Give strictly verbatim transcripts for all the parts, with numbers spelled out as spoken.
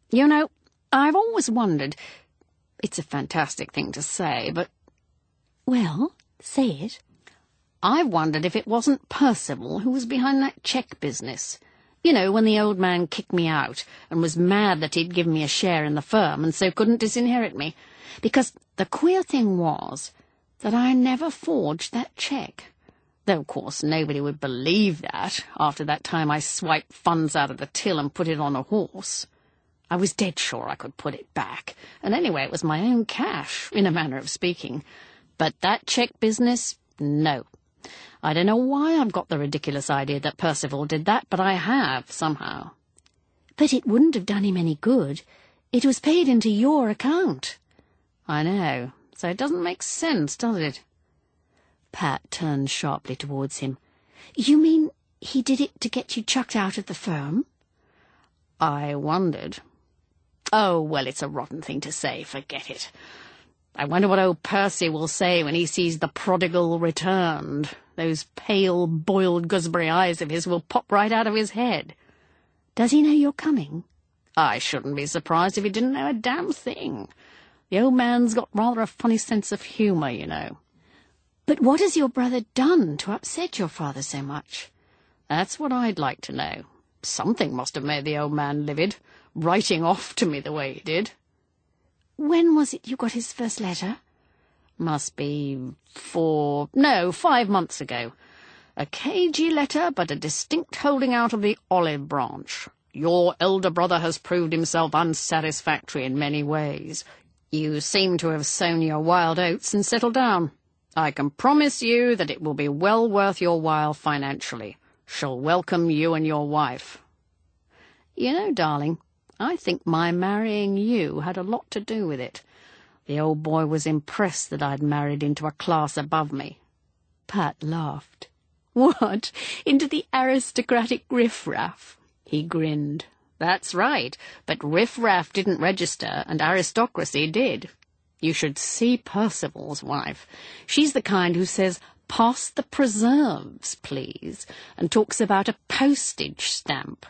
You know, I've always wondered... It's a fantastic thing to say, but... Well, say it. I've wondered if it wasn't Percival who was behind that cheque business. You know, when the old man kicked me out and was mad that he'd given me a share in the firm and so couldn't disinherit me. Because the queer thing was that I never forged that cheque. Though, of course, nobody would believe that after that time I swiped funds out of the till and put it on a horse. I was dead sure I could put it back, and anyway it was my own cash, in a manner of speaking. But that cheque business, no. I don't know why I've got the ridiculous idea that Percival did that, but I have, somehow. But it wouldn't have done him any good. It was paid into your account. I know, so it doesn't make sense, does it? Pat turned sharply towards him. You mean he did it to get you chucked out of the firm? I wondered. Oh, well, it's a rotten thing to say, forget it. I wonder what old Percy will say when he sees the prodigal returned. Those pale, boiled gooseberry eyes of his will pop right out of his head. Does he know you're coming? I shouldn't be surprised if he didn't know a damn thing. The old man's got rather a funny sense of humour, you know. But what has your brother done to upset your father so much? That's what I'd like to know. Something must have made the old man livid, writing off to me the way he did. When was it you got his first letter? Must be four... no, five months ago. A cagey letter, but a distinct holding out of the olive branch. Your elder brother has proved himself unsatisfactory in many ways. You seem to have sown your wild oats and settled down. I can promise you that it will be well worth your while financially. Shall welcome you and your wife. You know, darling, I think my marrying you had a lot to do with it. The old boy was impressed that I'd married into a class above me. Pat laughed. What, into the aristocratic riff-raff? He grinned. That's right, but riff-raff didn't register and aristocracy did. You should see Percival's wife. She's the kind who says, "Pass the preserves, please," and talks about a postage stamp.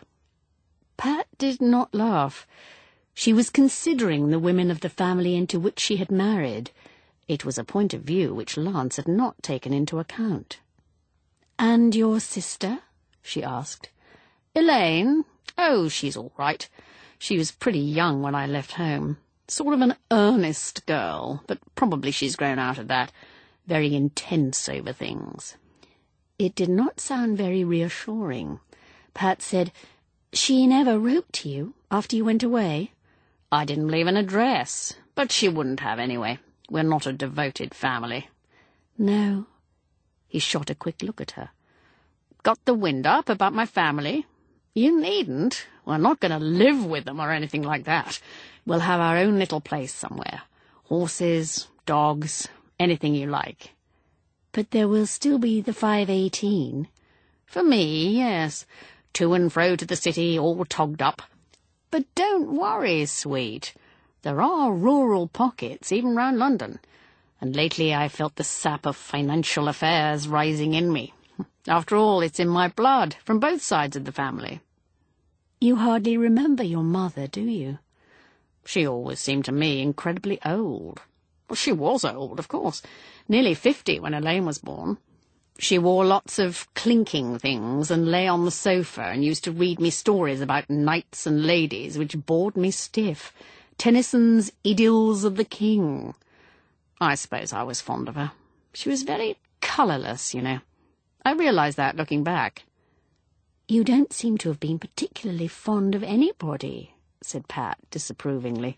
Pat did not laugh. She was considering the women of the family into which she had married. It was a point of view which Lance had not taken into account. "And your sister?" she asked. "Elaine? Oh, she's all right. She was pretty young when I left home. Sort of an earnest girl, but probably she's grown out of that. Very intense over things." It did not sound very reassuring. Pat said, "She never wrote to you after you went away?" "I didn't leave an address, but she wouldn't have anyway. We're not a devoted family." "No." He shot a quick look at her. "Got the wind up about my family? You needn't. We're not going to live with them or anything like that. We'll have our own little place somewhere. Horses, dogs, anything you like." "But there will still be the five eighteen. "For me, yes. To and fro to the city, all togged up. But don't worry, sweet. There are rural pockets, even round London. And lately I felt the sap of financial affairs rising in me. After all, it's in my blood, from both sides of the family." "You hardly remember your mother, do you?" "She always seemed to me incredibly old." Well, she was old, of course. Nearly fifty when Elaine was born. She wore lots of clinking things and lay on the sofa and used to read me stories about knights and ladies, which bored me stiff. Tennyson's Idylls of the King. I suppose I was fond of her. She was very colourless, you know. I realised that looking back. "You don't seem to have been particularly fond of anybody," said Pat disapprovingly.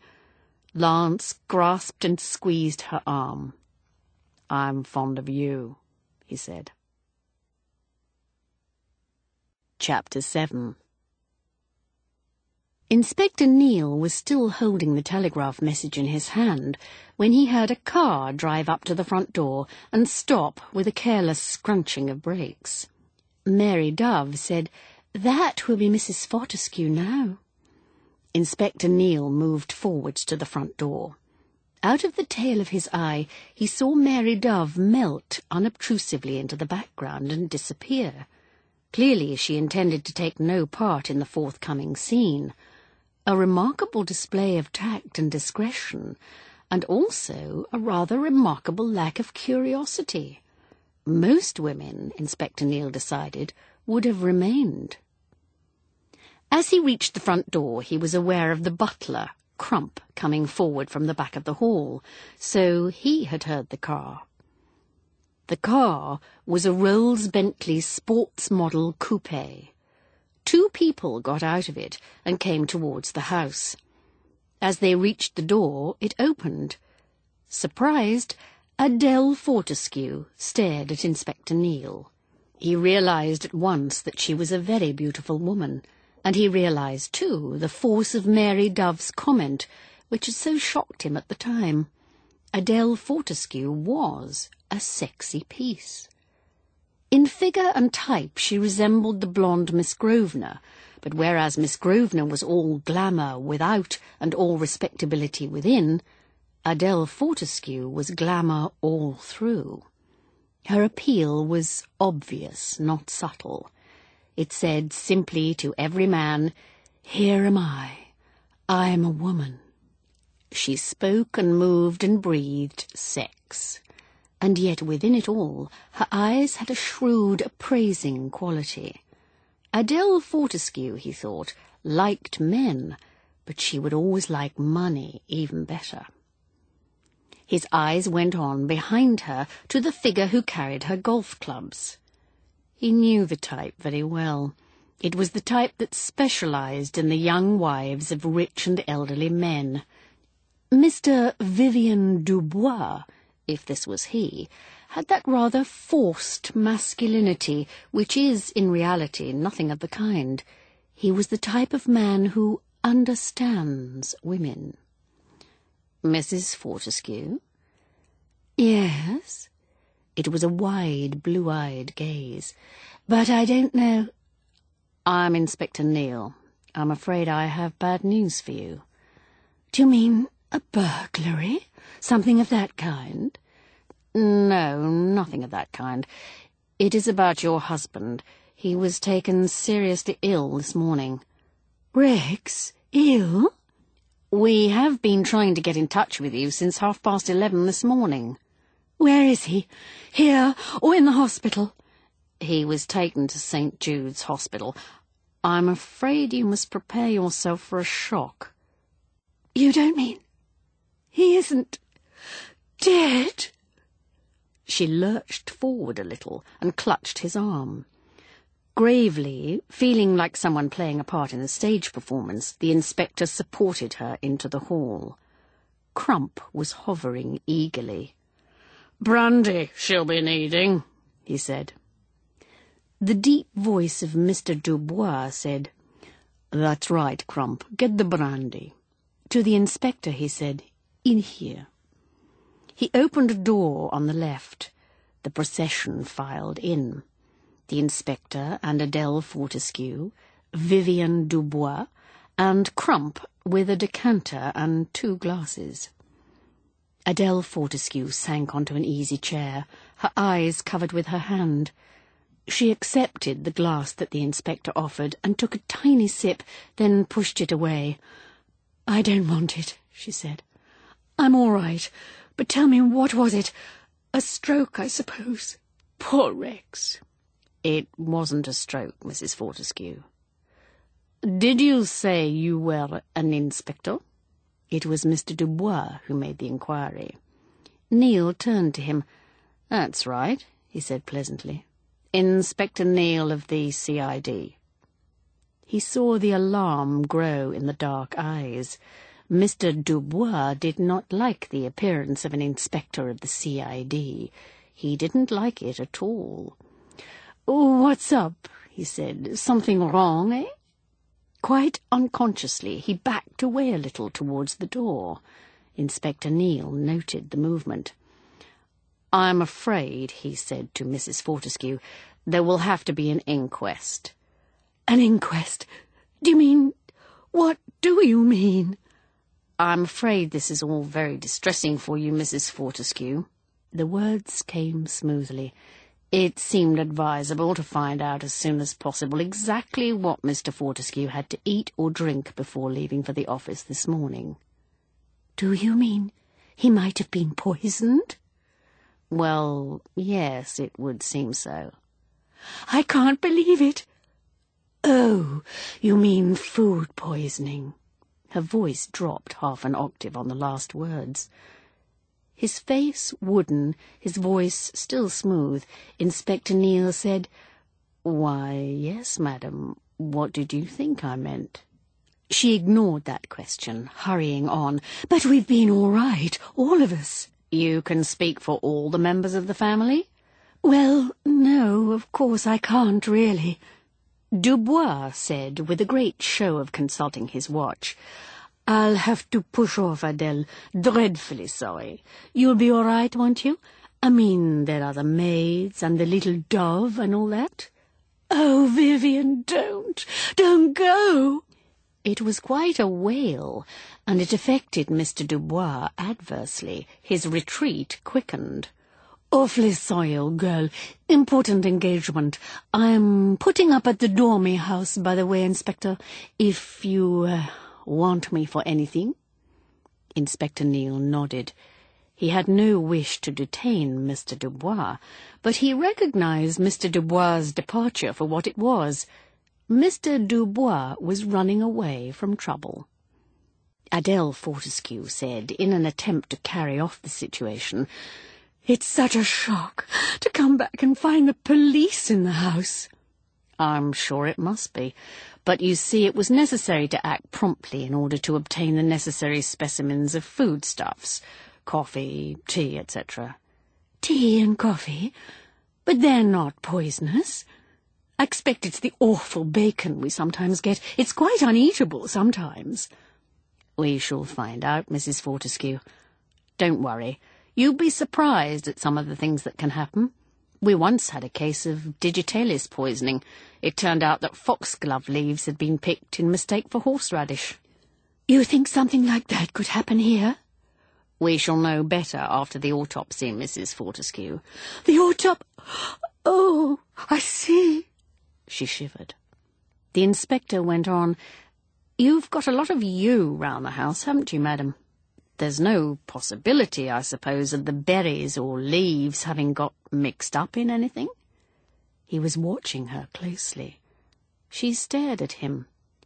Lance grasped and squeezed her arm. "I'm fond of you," he said. Chapter seven. Inspector Neil was still holding the telegraph message in his hand when he heard a car drive up to the front door and stop with a careless scrunching of brakes. Mary Dove said, "That will be Missus Fortescue now." Inspector Neil moved forwards to the front door. Out of the tail of his eye he saw Mary Dove melt unobtrusively into the background and disappear. Clearly she intended to take no part in the forthcoming scene. a remarkable display of tact and discretion, and also a rather remarkable lack of curiosity. Most women, Inspector Neale decided, would have remained. As he reached the front door, he was aware of the butler, Crump, coming forward from the back of the hall, so he had heard the car. The car was a Rolls-Bentley sports model coupe. Two people got out of it and came towards the house. As they reached the door, it opened. Surprised, Adele Fortescue stared at Inspector Neale. He realized at once that she was a very beautiful woman, and he realized, too, the force of Mary Dove's comment, which had so shocked him at the time. Adele Fortescue was a sexy piece. In figure and type she resembled the blonde Miss Grosvenor, but whereas Miss Grosvenor was all glamour without and all respectability within, Adele Fortescue was glamour all through. Her appeal was obvious, not subtle. It said simply to every man, "Here am I. I am a woman." She spoke and moved and breathed sex. And yet within it all, her eyes had a shrewd, appraising quality. Adele Fortescue, he thought, liked men, but she would always like money even better. His eyes went on behind her to the figure who carried her golf clubs. He knew the type very well. It was the type that specialized in the young wives of rich and elderly men. Mister Vivian Dubois, if this was he, had that rather forced masculinity which is, in reality, nothing of the kind. He was the type of man who understands women. "Missus Fortescue?" "Yes." It was a wide, blue-eyed gaze. "But I don't know—" "I'm Inspector Neale. I'm afraid I have bad news for you." "Do you mean a burglary? Something of that kind?" "No, nothing of that kind. It is about your husband. He was taken seriously ill this morning." "Rex? Ill?" "We have been trying to get in touch with you since half past eleven this morning." "Where is he? Here or in the hospital?" "He was taken to Saint Jude's Hospital. I'm afraid you must prepare yourself for a shock." "You don't mean he isn't dead?" She lurched forward a little and clutched his arm. Gravely, feeling like someone playing a part in a stage performance, the inspector supported her into the hall. Crump was hovering eagerly. "Brandy she'll be needing," he said. The deep voice of Mister Dubois said, "That's right, Crump, get the brandy." To the inspector he said, "In here." He opened a door on the left. The procession filed in. The inspector and Adele Fortescue, Vivian Dubois, and Crump with a decanter and two glasses. Adele Fortescue sank onto an easy chair, her eyes covered with her hand. She accepted the glass that the inspector offered and took a tiny sip, then pushed it away. "I don't want it," she said. "I'm all right. But tell me, what was it? A stroke, I suppose. Poor Rex." "It wasn't a stroke, Missus Fortescue." "Did you say you were an inspector?" It was Mister Dubois who made the inquiry. Neale turned to him. "That's right," he said pleasantly. "Inspector Neale of the C I D." He saw the alarm grow in the dark eyes. Mister Dubois did not like the appearance of an inspector of the C I D. He didn't like it at all. "What's up?" he said. "Something wrong, eh?" Quite unconsciously, he backed away a little towards the door. Inspector Neale noted the movement. "I'm afraid," he said to Missus Fortescue, "there will have to be an inquest." "An inquest? Do you mean... what do you mean?" "I'm afraid this is all very distressing for you, Missus Fortescue." The words came smoothly. It seemed advisable to find out as soon as possible exactly what Mister Fortescue had to eat or drink before leaving for the office this morning. "Do you mean he might have been poisoned?" Well, yes, it would seem so. "I can't believe it. Oh, you mean food poisoning." Her voice dropped half an octave on the last words. His face wooden, his voice still smooth, Inspector Neale said, "Why, yes, madam. What did you think I meant?" She ignored that question, hurrying on. "But we've been all right, all of us." "You can speak for all the members of the family?" "Well, no, of course I can't, really." Dubois said, with a great show of consulting his watch, "I'll have to push off, Adele. Dreadfully sorry. You'll be all right, won't you? I mean, there are the maids and the little dove and all that." "Oh, Vivian, don't. Don't go." It was quite a wail, and it affected Mister Dubois adversely. His retreat quickened. "Awfully sorry, old girl. Important engagement. I'm putting up at the Dormy house, by the way, Inspector, if you uh, want me for anything." Inspector Neale nodded. He had no wish to detain Mister Dubois, but he recognized Mister Dubois's departure for what it was. Mister Dubois was running away from trouble. Adele Fortescue said, in an attempt to carry off the situation, "It's such a shock to come back and find the police in the house." "I'm sure it must be. But you see, it was necessary to act promptly in order to obtain the necessary specimens of foodstuffs, coffee, tea, et cetera" "Tea and coffee? But they're not poisonous. I expect it's the awful bacon we sometimes get. It's quite uneatable sometimes." "We shall find out, Missus Fortescue. Don't worry. You'll be surprised at some of the things that can happen. We once had a case of digitalis poisoning. It turned out that foxglove leaves had been picked in mistake for horseradish." "You think something like that could happen here?" "We shall know better after the autopsy, Missus Fortescue." "The autop... Oh, I see." She shivered. The inspector went on, "You've got a lot of you round the house, haven't you, madam? There's no possibility, I suppose, of the berries or leaves having got mixed up in anything?" He was watching her closely. She stared at him.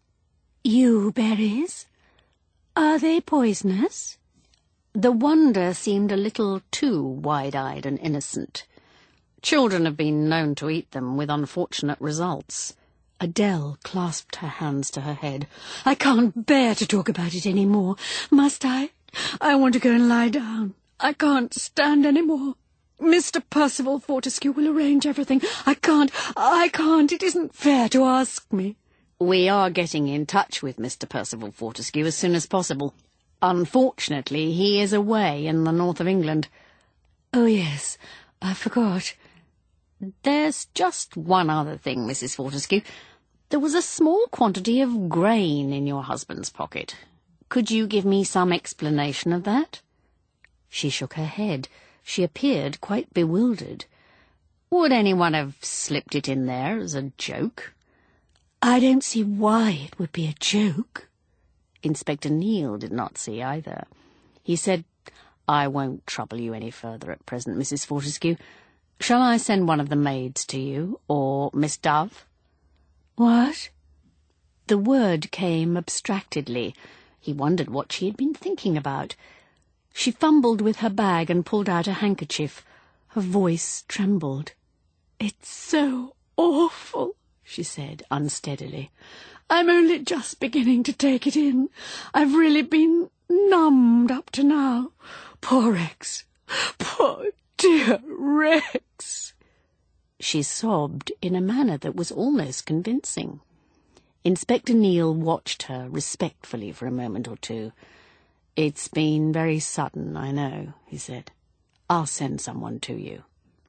"You berries? Are they poisonous?" The wonder seemed a little too wide-eyed and innocent. "Children have been known to eat them with unfortunate results." Adele clasped her hands to her head. "I can't bear to talk about it any more. Must I? I want to go and lie down. I can't stand any more. Mister Percival Fortescue will arrange everything. I can't, I can't. It isn't fair to ask me." "We are getting in touch with Mister Percival Fortescue as soon as possible. Unfortunately, he is away in the north of England." "Oh, yes, I forgot." "There's just one other thing, Missus Fortescue. There was a small quantity of grain in your husband's pocket. Could you give me some explanation of that?" She shook her head. She appeared quite bewildered. "Would anyone have slipped it in there as a joke?" "I don't see why it would be a joke." Inspector Neale did not see either. He said, "I won't trouble you any further at present, Missus Fortescue. Shall I send one of the maids to you, or Miss Dove?" "What?" The word came abstractedly. He wondered what she had been thinking about. She fumbled with her bag and pulled out a handkerchief. Her voice trembled. "It's so awful," she said unsteadily. "I'm only just beginning to take it in. I've really been numbed up to now. Poor Rex. Poor dear Rex." She sobbed in a manner that was almost convincing. Inspector Neale watched her respectfully for a moment or two. "It's been very sudden, I know," he said. "I'll send someone to you."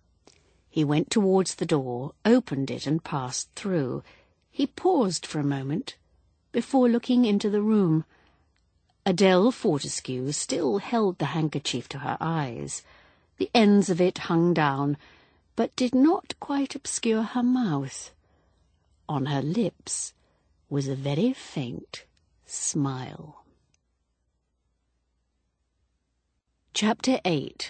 He went towards the door, opened it and passed through. He paused for a moment before looking into the room. Adele Fortescue still held the handkerchief to her eyes. The ends of it hung down, but did not quite obscure her mouth. On her lips was a very faint smile. Chapter eight.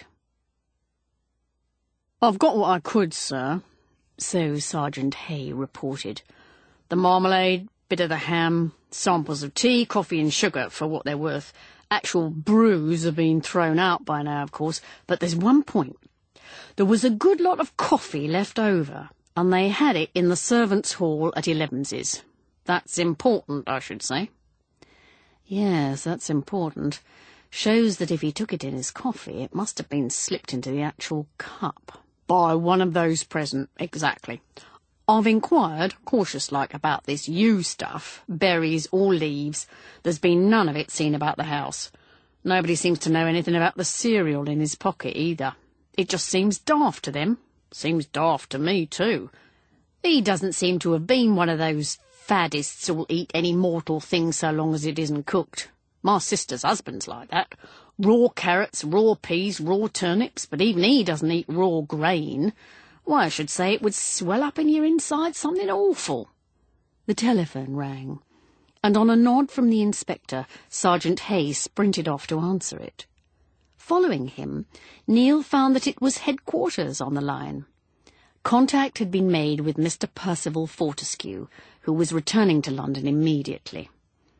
"I've got what I could, sir," so Sergeant Hay reported. "The marmalade, bit of the ham, samples of tea, coffee and sugar for what they're worth. Actual brews have been thrown out by now, of course, but there's one point. There was a good lot of coffee left over, and they had it in the servants' hall at Elevenses. That's important, I should say." "Yes, that's important. Shows that if he took it in his coffee, it must have been slipped into the actual cup." "By one of those present, exactly. I've inquired, cautious-like, about this yew stuff, berries or leaves. There's been none of it seen about the house. Nobody seems to know anything about the cereal in his pocket either. It just seems daft to them. Seems daft to me, too. He doesn't seem to have been one of those faddists who'll eat any mortal thing so long as it isn't cooked. My sister's husband's like that. Raw carrots, raw peas, raw turnips, but even he doesn't eat raw grain. Why, I should say it would swell up in your inside something awful." The telephone rang, and on a nod from the inspector, Sergeant Hay sprinted off to answer it. Following him, Neil found that it was headquarters on the line. Contact had been made with Mister Percival Fortescue, who was returning to London immediately.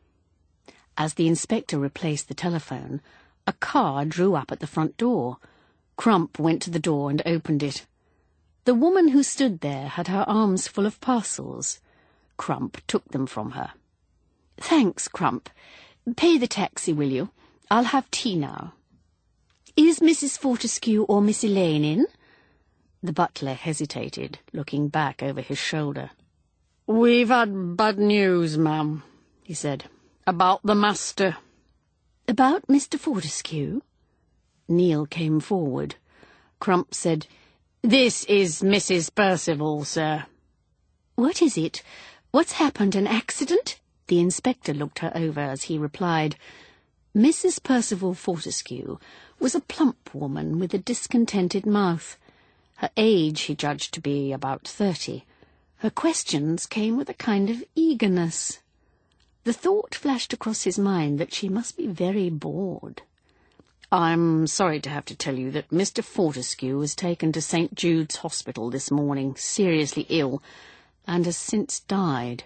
As the inspector replaced the telephone, a car drew up at the front door. Crump went to the door and opened it. The woman who stood there had her arms full of parcels. Crump took them from her. "Thanks, Crump. Pay the taxi, will you? I'll have tea now." "Is Missus Fortescue or Miss Elaine in?" The butler hesitated, looking back over his shoulder. "We've had bad news, ma'am," he said. "About the master." "About Mister Fortescue?" Neil came forward. Crump said, "This is Missus Percival, sir." "What is it? What's happened, an accident?" The inspector looked her over as he replied. Missus Percival Fortescue was a plump woman with a discontented mouth. Her age he judged to be about thirty. Her questions came with a kind of eagerness. The thought flashed across his mind that she must be very bored. "I'm sorry to have to tell you that Mister Fortescue was taken to Saint Jude's Hospital this morning, seriously ill, and has since died."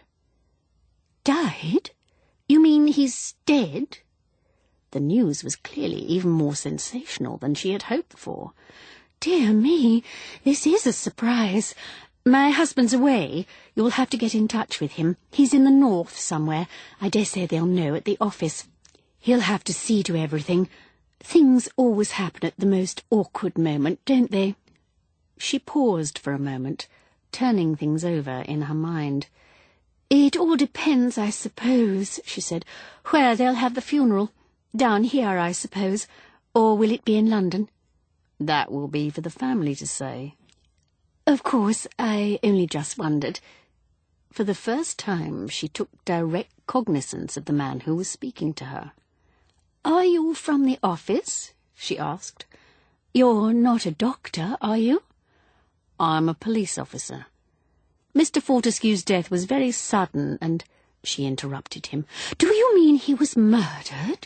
"Died? You mean he's dead?" The news was clearly even more sensational than she had hoped for. "Dear me, this is a surprise. My husband's away. You'll have to get in touch with him. He's in the north somewhere. I dare say they'll know at the office. He'll have to see to everything. Things always happen at the most awkward moment, don't they?" She paused for a moment, turning things over in her mind. "It all depends, I suppose," she said, "where they'll have the funeral. Down here, I suppose. Or will it be in London?" "That will be for the family to say." "Of course, I only just wondered." For the first time she took direct cognizance of the man who was speaking to her. "Are you from the office?" she asked. "You're not a doctor, are you?" "I'm a police officer." "Mister Fortescue's death was very sudden and—" She interrupted him. "Do you mean he was murdered?"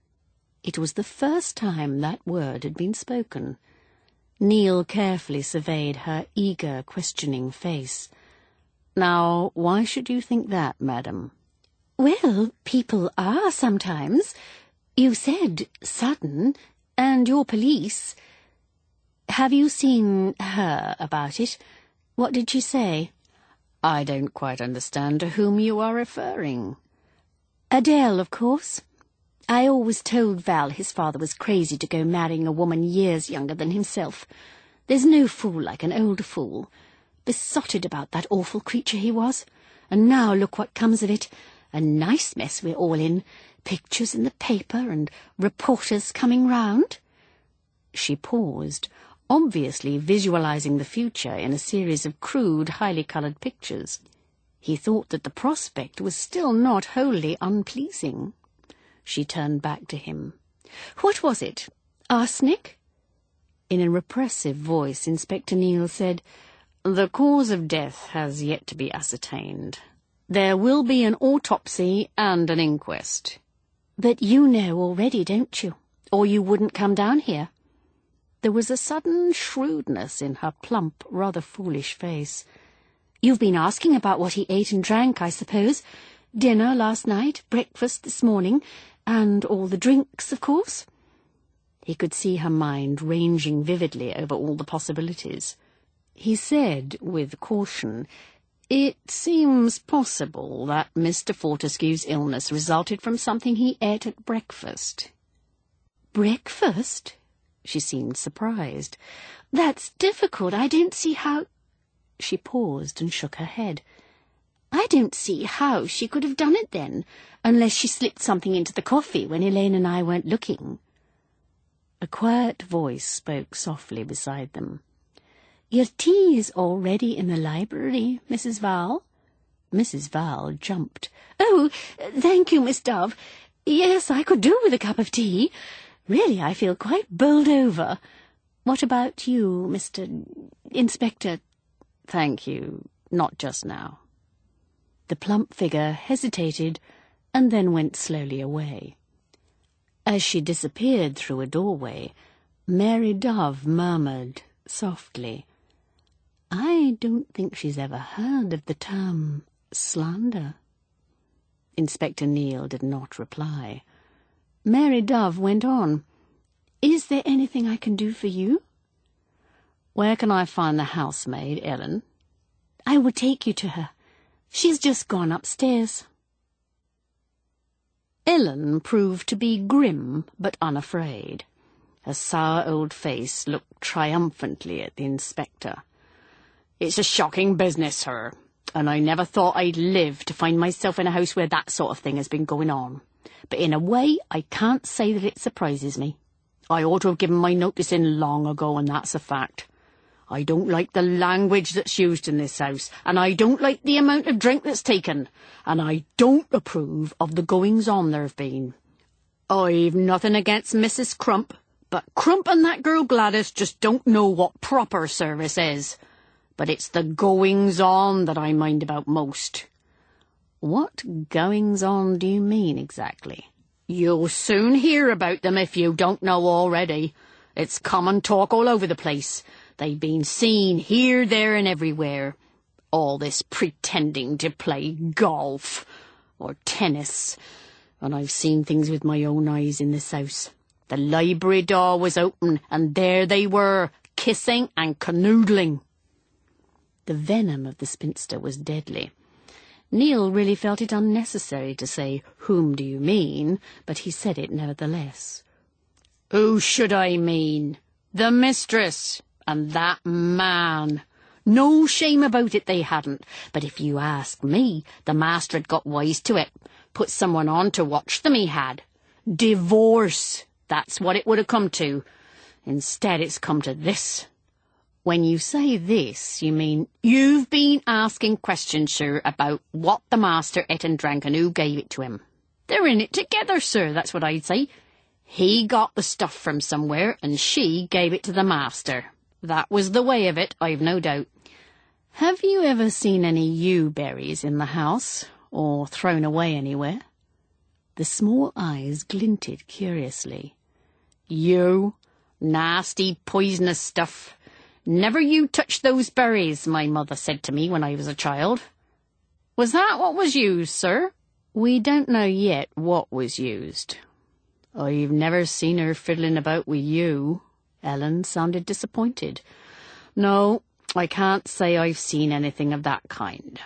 It was the first time that word had been spoken. Neil carefully surveyed her eager, questioning face. "Now, why should you think that, madam?" "Well, people are sometimes. You said sudden, and you're police. Have you seen her about it? What did she say?" "I don't quite understand to whom you are referring." "Adele, of course. I always told Val his father was crazy to go marrying a woman years younger than himself. There's no fool like an old fool. Besotted about that awful creature he was. And now look what comes of it. A nice mess we're all in. Pictures in the paper and reporters coming round." She paused, obviously visualizing the future in a series of crude, highly coloured pictures. He thought that the prospect was still not wholly unpleasing. She turned back to him. "What was it? Arsenic?" In a repressive voice, Inspector Neil said, "The cause of death has yet to be ascertained. There will be an autopsy and an inquest." "But you know already, don't you? Or you wouldn't come down here." There was a sudden shrewdness in her plump, rather foolish face. "You've been asking about what he ate and drank, I suppose. Dinner last night, breakfast this morning, and all the drinks, of course." He could see her mind ranging vividly over all the possibilities. He said, with caution, "It seems possible that Mister Fortescue's illness resulted from something he ate at breakfast." "Breakfast?" She seemed surprised. "That's difficult. I don't see how—" She paused and shook her head. "I don't see how she could have done it then, unless she slipped something into the coffee when Elaine and I weren't looking." A quiet voice spoke softly beside them. "Your tea is already in the library, Missus Val." Missus Val jumped. "Oh, thank you, Miss Dove. Yes, I could do with a cup of tea. Really, I feel quite bowled over. What about you, Mister Inspector?" "Thank you, not just now." The plump figure hesitated and then went slowly away. As she disappeared through a doorway, Mary Dove murmured softly, "I don't think she's ever heard of the term slander." Inspector Neil did not reply. Mary Dove went on, "Is there anything I can do for you?" "Where can I find the housemaid, Ellen?" "I will take you to her. She's just gone upstairs." Ellen proved to be grim but unafraid. Her sour old face looked triumphantly at the inspector. "It's a shocking business, sir, and I never thought I'd live to find myself in a house where that sort of thing has been going on. But in a way, I can't say that it surprises me. I ought to have given my notice in long ago, and that's a fact. I don't like the language that's used in this house, and I don't like the amount of drink that's taken, and I don't approve of the goings-on there have been. I've nothing against Missus Crump, but Crump and that girl Gladys just don't know what proper service is. But it's the goings-on that I mind about most." "What goings-on do you mean exactly?" "You'll soon hear about them if you don't know already. It's common talk all over the place. They've been seen here, there, and everywhere. All this pretending to play golf or tennis. And I've seen things with my own eyes in this house. The library door was open, and there they were, kissing and canoodling." The venom of the spinster was deadly. Neil really felt it unnecessary to say, "Whom do you mean?" but he said it nevertheless. "Who should I mean? The mistress and that man. No shame about it they hadn't, but if you ask me, the master had got wise to it. Put someone on to watch them, he had. Divorce, that's what it would have come to. Instead, it's come to this." "When you say this, you mean—" "You've been asking questions, sir, about what the master ate and drank and who gave it to him. They're in it together, sir, that's what I'd say. He got the stuff from somewhere, and she gave it to the master. That was the way of it, I've no doubt." "Have you ever seen any yew-berries in the house, or thrown away anywhere?" The small eyes glinted curiously. "You? Nasty, poisonous stuff. Never you touch those berries, my mother said to me when I was a child." "Was that what was used, sir?" "We don't know yet what was used." "I've never seen her fiddling about with you." Ellen sounded disappointed. "No, I can't say I've seen anything of that kind."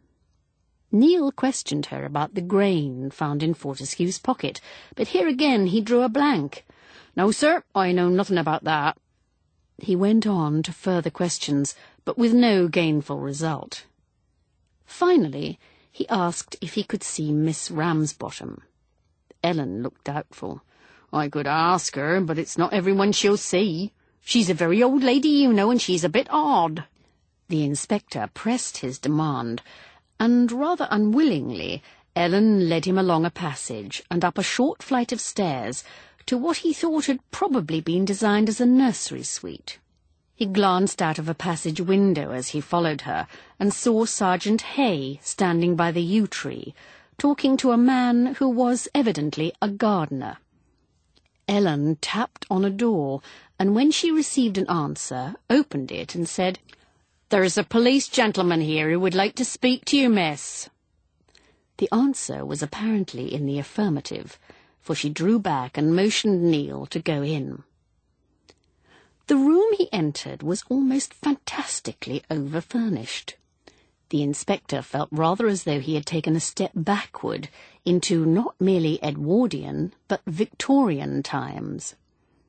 Neil questioned her about the grain found in Fortescue's pocket, but here again he drew a blank. "No, sir, I know nothing about that." He went on to further questions, but with no gainful result. Finally, he asked if he could see Miss Ramsbottom. Ellen looked doubtful. "I could ask her, but it's not everyone she'll see. She's a very old lady, you know, and she's a bit odd." The inspector pressed his demand, and rather unwillingly Ellen led him along a passage and up a short flight of stairs to what he thought had probably been designed as a nursery suite. He glanced out of a passage window as he followed her and saw Sergeant Hay standing by the yew tree, talking to a man who was evidently a gardener. Ellen tapped on a door, and when she received an answer, opened it and said, "There's a police gentleman here who would like to speak to you, miss." The answer was apparently in the affirmative, for she drew back and motioned Neil to go in. The room he entered was almost fantastically over-furnished. The inspector felt rather as though he had taken a step backward into not merely Edwardian, but Victorian times.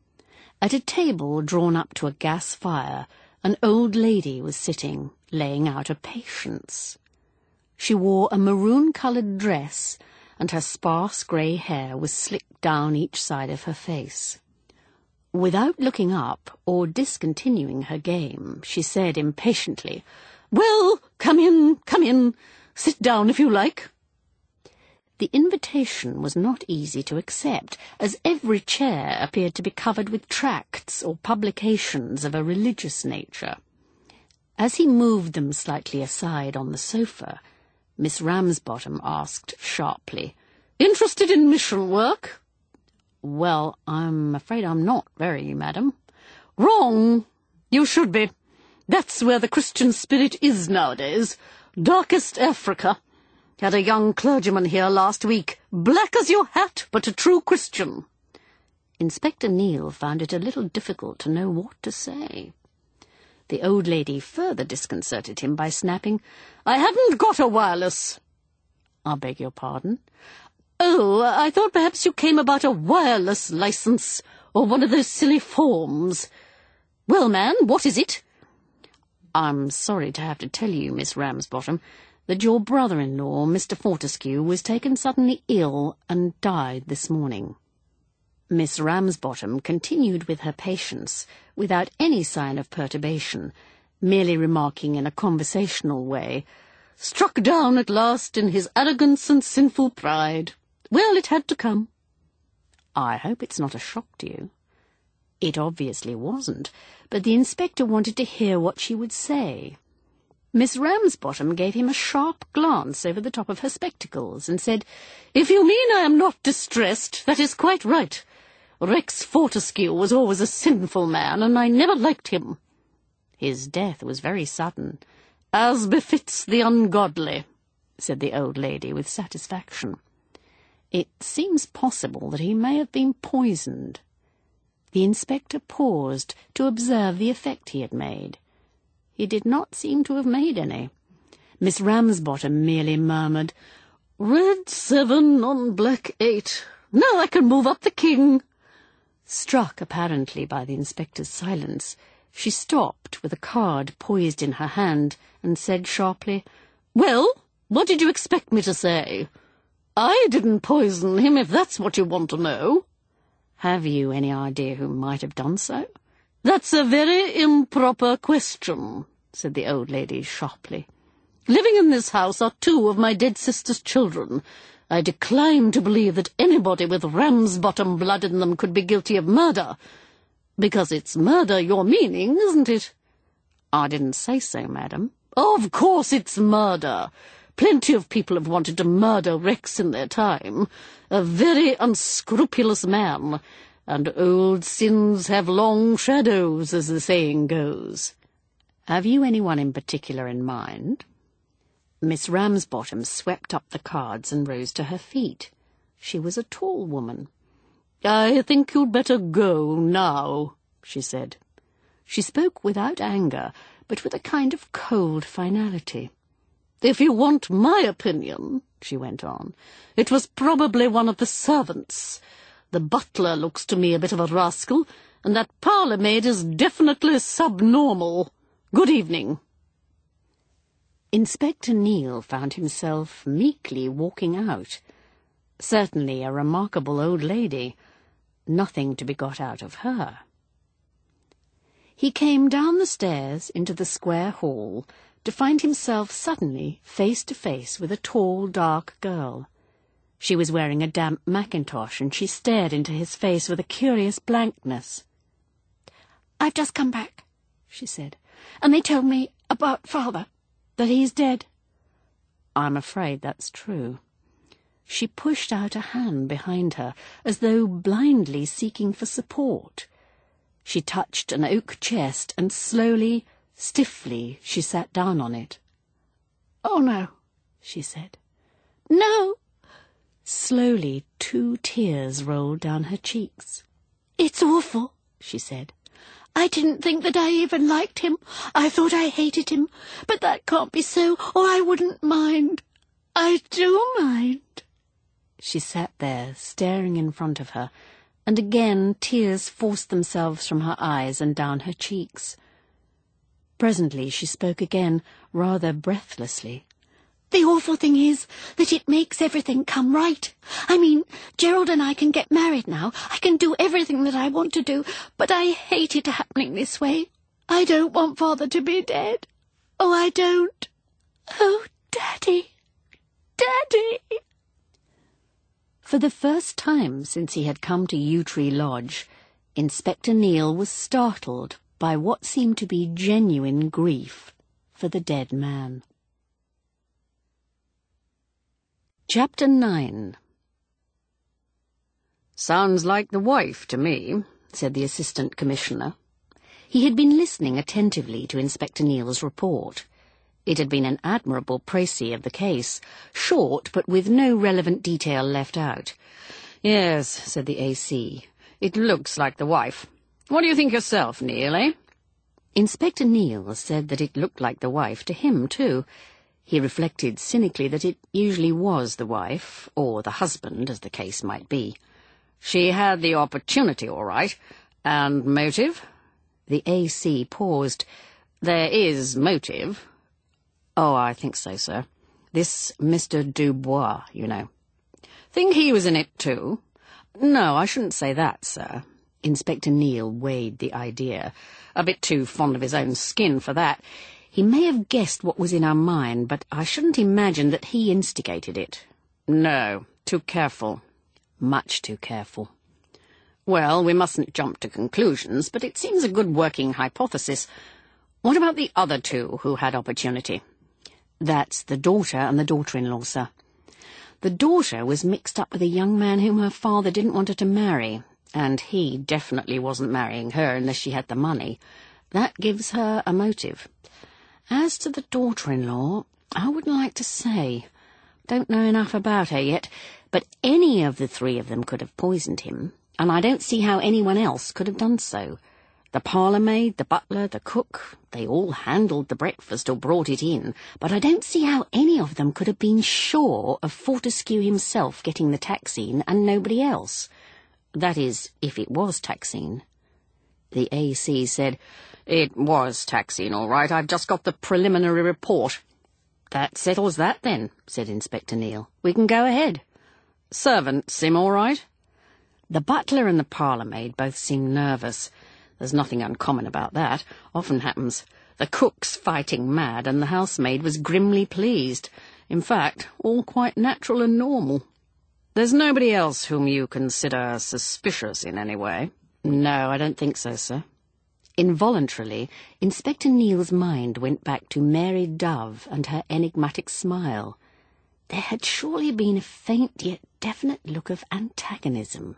At a table drawn up to a gas fire, an old lady was sitting, laying out a patience. She wore a maroon-coloured dress, and her sparse grey hair was slicked down each side of her face. Without looking up or discontinuing her game, she said impatiently, "Well, come in, come in. Sit down if you like." The invitation was not easy to accept, as every chair appeared to be covered with tracts or publications of a religious nature. As he moved them slightly aside on the sofa, Miss Ramsbottom asked sharply, "Interested in mission work?" "Well, I'm afraid I'm not very, madam." "Wrong. You should be. That's where the Christian spirit is nowadays. Darkest Africa. Had a young clergyman here last week, black as your hat, but a true Christian." Inspector Neil found it a little difficult to know what to say. The old lady further disconcerted him by snapping, "I haven't got a wireless." "I beg your pardon?" "Oh, I thought perhaps you came about a wireless licence, or one of those silly forms. Well, man, what is it?" "I'm sorry to have to tell you, Miss Ramsbottom, that your brother-in-law, Mister Fortescue, was taken suddenly ill and died this morning." Miss Ramsbottom continued with her patience, without any sign of perturbation, merely remarking in a conversational way, "Struck down at last in his arrogance and sinful pride. Well, it had to come." "I hope it's not a shock to you." It obviously wasn't, but the inspector wanted to hear what she would say. Miss Ramsbottom gave him a sharp glance over the top of her spectacles and said, "If you mean I am not distressed, that is quite right. Rex Fortescue was always a sinful man, and I never liked him." "His death was very sudden." "As befits the ungodly," said the old lady with satisfaction. "It seems possible that he may have been poisoned." The inspector paused to observe the effect he had made. He did not seem to have made any. Miss Ramsbottom merely murmured, "Red seven on black eight. Now I can move up the king." Struck apparently by the inspector's silence, she stopped with a card poised in her hand and said sharply, "Well, what did you expect me to say? I didn't poison him, if that's what you want to know." "Have you any idea who might have done so?" "That's a very improper question," said the old lady sharply. "Living in this house are two of my dead sister's children. I decline to believe that anybody with Ramsbottom blood in them could be guilty of murder. Because it's murder you're meaning, isn't it?" "I didn't say so, madam." "Of course it's murder. Plenty of people have wanted to murder Rex in their time. A very unscrupulous man, and old sins have long shadows, as the saying goes." "Have you anyone in particular in mind?" Miss Ramsbottom swept up the cards and rose to her feet. She was a tall woman. "I think you'd better go now," she said. She spoke without anger, but with a kind of cold finality. "If you want my opinion," she went on, "it was probably one of the servants. The butler looks to me a bit of a rascal, and that parlour-maid is definitely subnormal. Good evening." Inspector Neil found himself meekly walking out. Certainly a remarkable old lady. Nothing to be got out of her. He came down the stairs into the square hall to find himself suddenly face to face with a tall, dark girl. She was wearing a damp mackintosh, and she stared into his face with a curious blankness. "I've just come back," she said, "and they told me about Father, that he's dead." "I'm afraid that's true." She pushed out a hand behind her, as though blindly seeking for support. She touched an oak chest, and slowly, stiffly, she sat down on it. "Oh, no," she said. "No." Slowly, two tears rolled down her cheeks. "It's awful," she said. "I didn't think that I even liked him. I thought I hated him. But that can't be so, or I wouldn't mind. I do mind." She sat there, staring in front of her, and again tears forced themselves from her eyes and down her cheeks. Presently she spoke again, rather breathlessly. "The awful thing is that it makes everything come right. I mean, Gerald and I can get married now. I can do everything that I want to do, but I hate it happening this way. I don't want Father to be dead. Oh, I don't. Oh, Daddy, Daddy." For the first time since he had come to Yew Tree Lodge, Inspector Neale was startled by what seemed to be genuine grief for the dead man. Chapter nine. "Sounds like the wife to me," said the Assistant Commissioner. He had been listening attentively to Inspector Neale's report. It had been an admirable précis of the case, short but with no relevant detail left out. "Yes," said the A C, "it looks like the wife. What do you think yourself, Neale, eh?" Inspector Neale said that it looked like the wife to him, too. He reflected cynically that it usually was the wife, or the husband, as the case might be. "She had the opportunity, all right. And motive?" The A C paused. "There is motive." "Oh, I think so, sir. This Mister Dubois, you know." "Think he was in it, too?" "No, I shouldn't say that, sir." Inspector Neale weighed the idea. "A bit too fond of his own skin for that. He may have guessed what was in our mind, but I shouldn't imagine that he instigated it." "No, too careful." "Much too careful." "Well, we mustn't jump to conclusions, but it seems a good working hypothesis. What about the other two who had opportunity?" "That's the daughter and the daughter-in-law, sir. The daughter was mixed up with a young man whom her father didn't want her to marry, and he definitely wasn't marrying her unless she had the money. That gives her a motive. As to the daughter-in-law, I wouldn't like to say. Don't know enough about her yet, but any of the three of them could have poisoned him, and I don't see how anyone else could have done so. The parlour-maid, the butler, the cook, they all handled the breakfast or brought it in, but I don't see how any of them could have been sure of Fortescue himself getting the taxine and nobody else. That is, if it was taxine." The A C said, "It was taxine, all right. I've just got the preliminary report." "That settles that, then," said Inspector Neale. "We can go ahead." "Servants seem all right?" The butler and the parlour-maid both seemed nervous. There's nothing uncommon about that. Often happens. The cook's fighting mad, and the housemaid was grimly pleased. In fact, all quite natural and normal. "There's nobody else whom you consider suspicious in any way?" "No, I don't think so, sir." Involuntarily, Inspector Neale's mind went back to Mary Dove and her enigmatic smile. There had surely been a faint yet definite look of antagonism.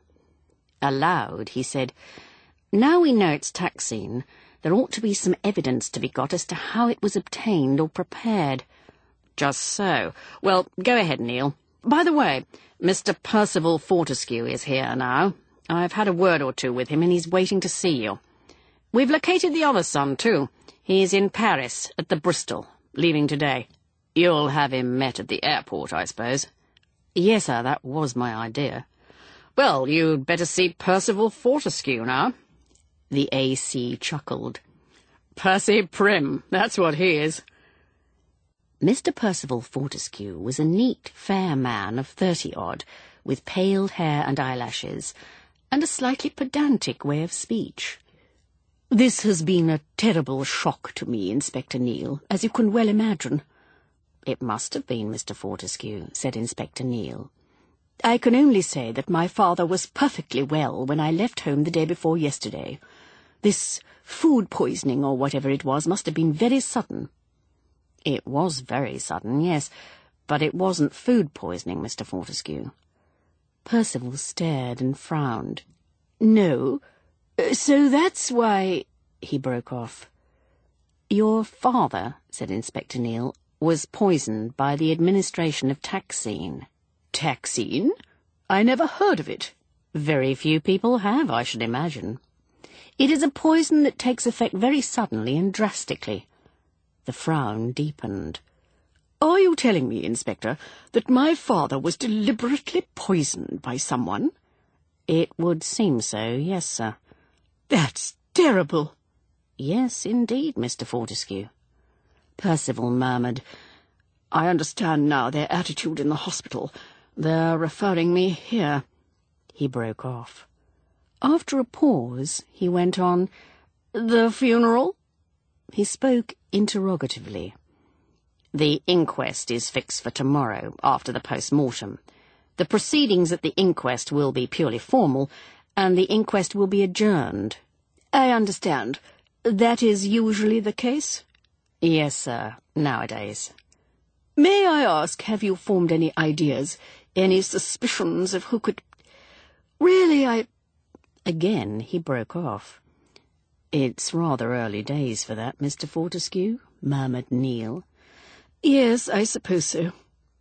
Aloud, he said, "Now we know it's taxine, there ought to be some evidence to be got as to how it was obtained or prepared." "Just so. Well, go ahead, Neale. By the way, Mister Percival Fortescue is here now. I've had a word or two with him, and he's waiting to see you. We've located the other son, too. He's in Paris, at the Bristol, leaving today. You'll have him met at the airport, I suppose?" "Yes, sir, that was my idea." "Well, you'd better see Percival Fortescue now." The A C chuckled. "Percy Prim, that's what he is." Mister Percival Fortescue was a neat, fair man of thirty-odd, with pale hair and eyelashes, and a slightly pedantic way of speech. "This has been a terrible shock to me, Inspector Neale, as you can well imagine." "It must have been, Mister Fortescue," said Inspector Neale. I can only say that my father was perfectly well when I left home the day before yesterday. This food poisoning, or whatever it was, must have been very sudden." "It was very sudden, yes, but it wasn't food poisoning, Mister Fortescue." Percival stared and frowned. "No? So that's why—" He broke off. "Your father," said Inspector Neale, "was poisoned by the administration of Taxine." "Taxine? I never heard of it." "Very few people have, I should imagine. It is a poison that takes effect very suddenly and drastically." The frown deepened. "Are you telling me, Inspector, that my father was deliberately poisoned by someone?" "It would seem so, yes, sir." "That's terrible." "Yes, indeed, Mister Fortescue." Percival murmured, "I understand now their attitude in the hospital. They're referring me here." He broke off. After a pause, he went on, "The funeral?" He spoke interrogatively. "The inquest is fixed for tomorrow, after the post-mortem. The proceedings at the inquest will be purely formal, and the inquest will be adjourned." "I understand. That is usually the case?" "Yes, sir, nowadays." "May I ask, have you formed any ideas, any suspicions of who could— Really, I—" Again he broke off. "It's rather early days for that, Mister Fortescue," murmured Neale. "Yes, I suppose so."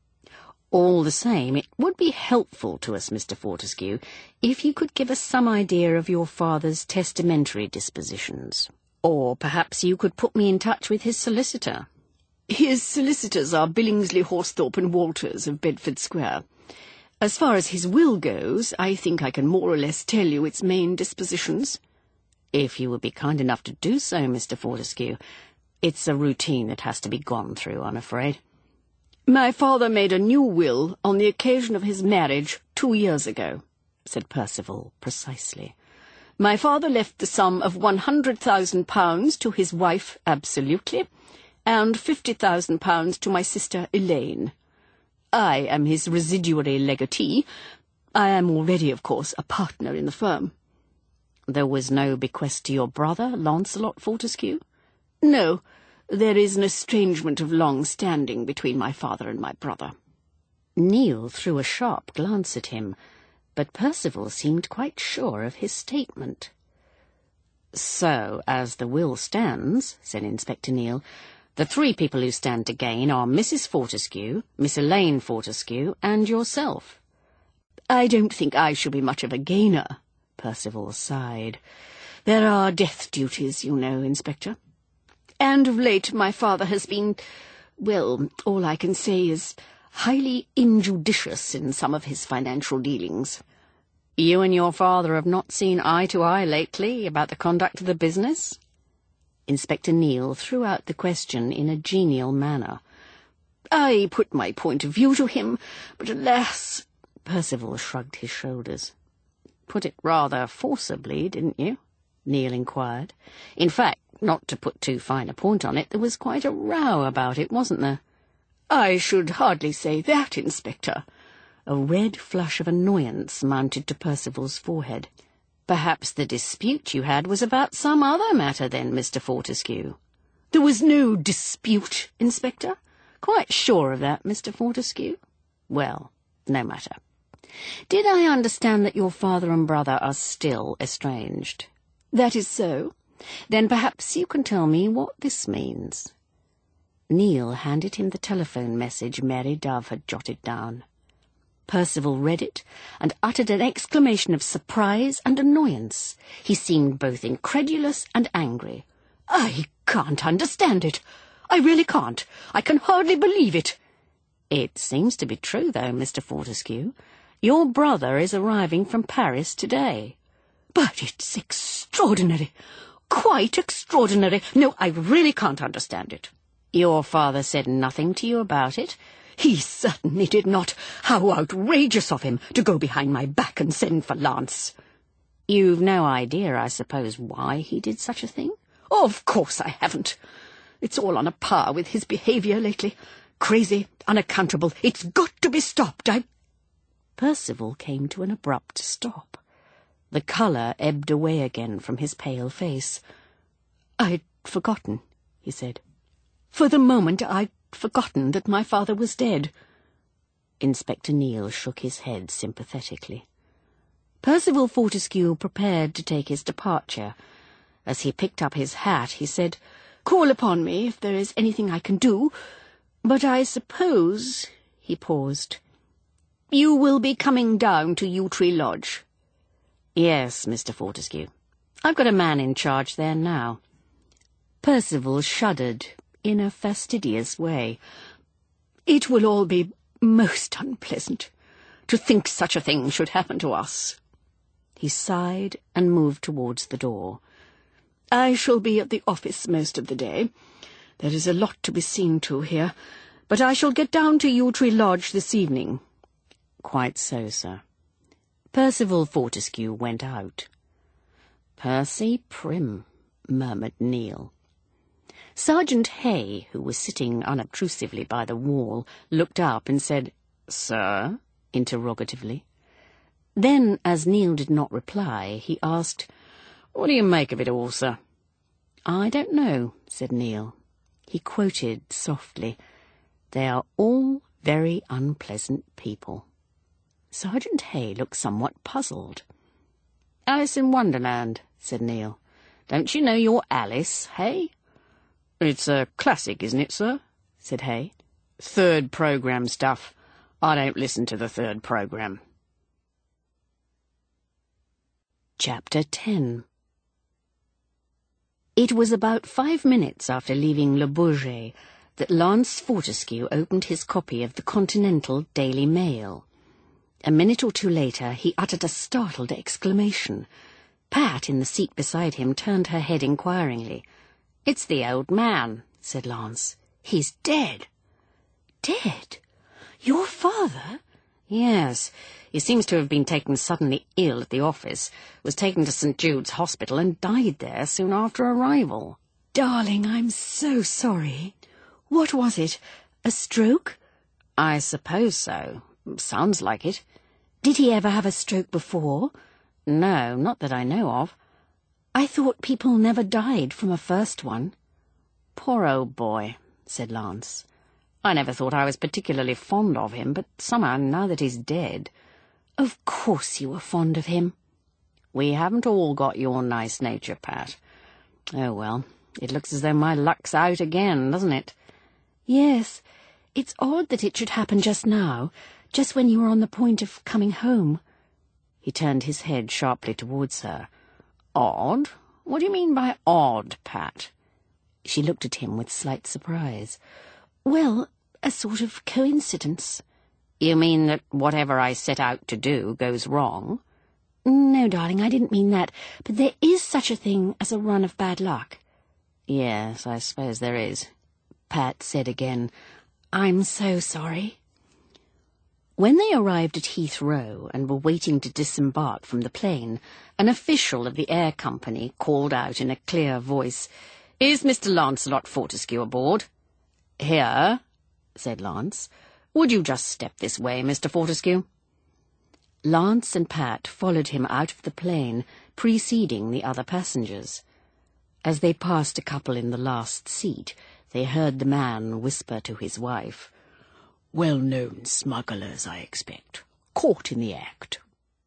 "All the same, it would be helpful to us, Mister Fortescue, if you could give us some idea of your father's testamentary dispositions. Or perhaps you could put me in touch with his solicitor." "His solicitors are Billingsley, Horsthorpe and Walters of Bedford Square. As far as his will goes, I think I can more or less tell you its main dispositions." "If you would be kind enough to do so, Mister Fortescue. It's a routine that has to be gone through, I'm afraid." "My father made a new will on the occasion of his marriage two years ago," said Percival precisely. "My father left the sum of one hundred thousand pounds to his wife absolutely, and fifty thousand pounds to my sister Elaine. I am his residuary legatee. I am already, of course, a partner in the firm." "There was no bequest to your brother, Launcelot Fortescue?" "No. There is an estrangement of long standing between my father and my brother." Neale threw a sharp glance at him, but Percival seemed quite sure of his statement. "So, as the will stands," said Inspector Neale, "the three people who stand to gain are Missus Fortescue, Miss Elaine Fortescue, and yourself." "I don't think I shall be much of a gainer," Percival sighed. "There are death duties, you know, Inspector. And of late my father has been, well, all I can say is highly injudicious in some of his financial dealings." "You and your father have not seen eye to eye lately about the conduct of the business?" Inspector Neale threw out the question in a genial manner. "I put my point of view to him, but alas—" Percival shrugged his shoulders. "Put it rather forcibly, didn't you?" Neale inquired. "In fact, not to put too fine a point on it, there was quite a row about it, wasn't there?" "I should hardly say that, Inspector." A red flush of annoyance mounted to Percival's forehead. "Perhaps the dispute you had was about some other matter then, Mister Fortescue." "There was no dispute, Inspector." "Quite sure of that, Mister Fortescue? Well, no matter. Did I understand that your father and brother are still estranged?" "That is so." "Then perhaps you can tell me what this means." Neale handed him the telephone message Mary Dove had jotted down. Percival read it and uttered an exclamation of surprise and annoyance. He seemed both incredulous and angry. "I can't understand it. I really can't. I can hardly believe it." "It seems to be true, though, Mister Fortescue. Your brother is arriving from Paris today." "But it's extraordinary. Quite extraordinary. No, I really can't understand it." "Your father said nothing to you about it?" "He certainly did not. How outrageous of him to go behind my back and send for Lance." "You've no idea, I suppose, why he did such a thing?" "Of course I haven't. It's all on a par with his behaviour lately. Crazy, unaccountable. It's got to be stopped. I—" Percival came to an abrupt stop. The colour ebbed away again from his pale face. "I'd forgotten," he said. "For the moment I'd forgotten that my father was dead." Inspector Neale shook his head sympathetically. Percival Fortescue prepared to take his departure. As he picked up his hat, he said, "Call upon me if there is anything I can do, but I suppose—" he paused. "You will be coming down to Yew Tree Lodge?" "Yes, Mister Fortescue. I've got a man in charge there now." Percival shuddered in a fastidious way. "It will all be most unpleasant. To think such a thing should happen to us." He sighed and moved towards the door. "I shall be at the office most of the day. There is a lot to be seen to here, but I shall get down to Yew Tree Lodge this evening." "Quite so, sir." Percival Fortescue went out. "Percy Prim," murmured Neale. Sergeant Hay, who was sitting unobtrusively by the wall, looked up and said, "Sir?" interrogatively. Then, as Neale did not reply, he asked, "What do you make of it all, sir?" "I don't know," said Neale. He quoted softly, "They are all very unpleasant people." Sergeant Hay looked somewhat puzzled. "Alice in Wonderland," said Neale. "Don't you know your Alice, Hay?" "It's a classic, isn't it, sir?" said Hay. "Third programme stuff. I don't listen to the third programme." Chapter ten. It was about five minutes after leaving Le Bourget that Lance Fortescue opened his copy of the Continental Daily Mail. A minute or two later he uttered a startled exclamation. Pat, in the seat beside him, turned her head inquiringly. "It's the old man," said Lance. "He's dead." "Dead? Your father?" "Yes. He seems to have been taken suddenly ill at the office, was taken to Saint Jude's Hospital and died there soon after arrival." "Darling, I'm so sorry. What was it? A stroke?" "I suppose so. Sounds like it." "Did he ever have a stroke before?" "No, not that I know of." "I thought people never died from a first one." "Poor old boy," said Lance. "I never thought I was particularly fond of him, but somehow, now that he's dead—" "Of course you were fond of him." "We haven't all got your nice nature, Pat. Oh, well, it looks as though my luck's out again, doesn't it?" "Yes. It's odd that it should happen just now, just when you were on the point of coming home." He turned his head sharply towards her. "Odd? What do you mean by odd, Pat?" She looked at him with slight surprise. "Well, a sort of coincidence." "You mean that whatever I set out to do goes wrong?" "No, darling, I didn't mean that, but there is such a thing as a run of bad luck." "Yes, I suppose there is." Pat said again, "I'm so sorry." When they arrived at Heathrow and were waiting to disembark from the plane, an official of the air company called out in a clear voice, "Is Mister Lancelot Fortescue aboard?" "Here," said Lance. "Would you just step this way, Mister Fortescue?" Lance and Pat followed him out of the plane, preceding the other passengers. As they passed a couple in the last seat, they heard the man whisper to his wife, "Well-known smugglers, I expect. Caught in the act."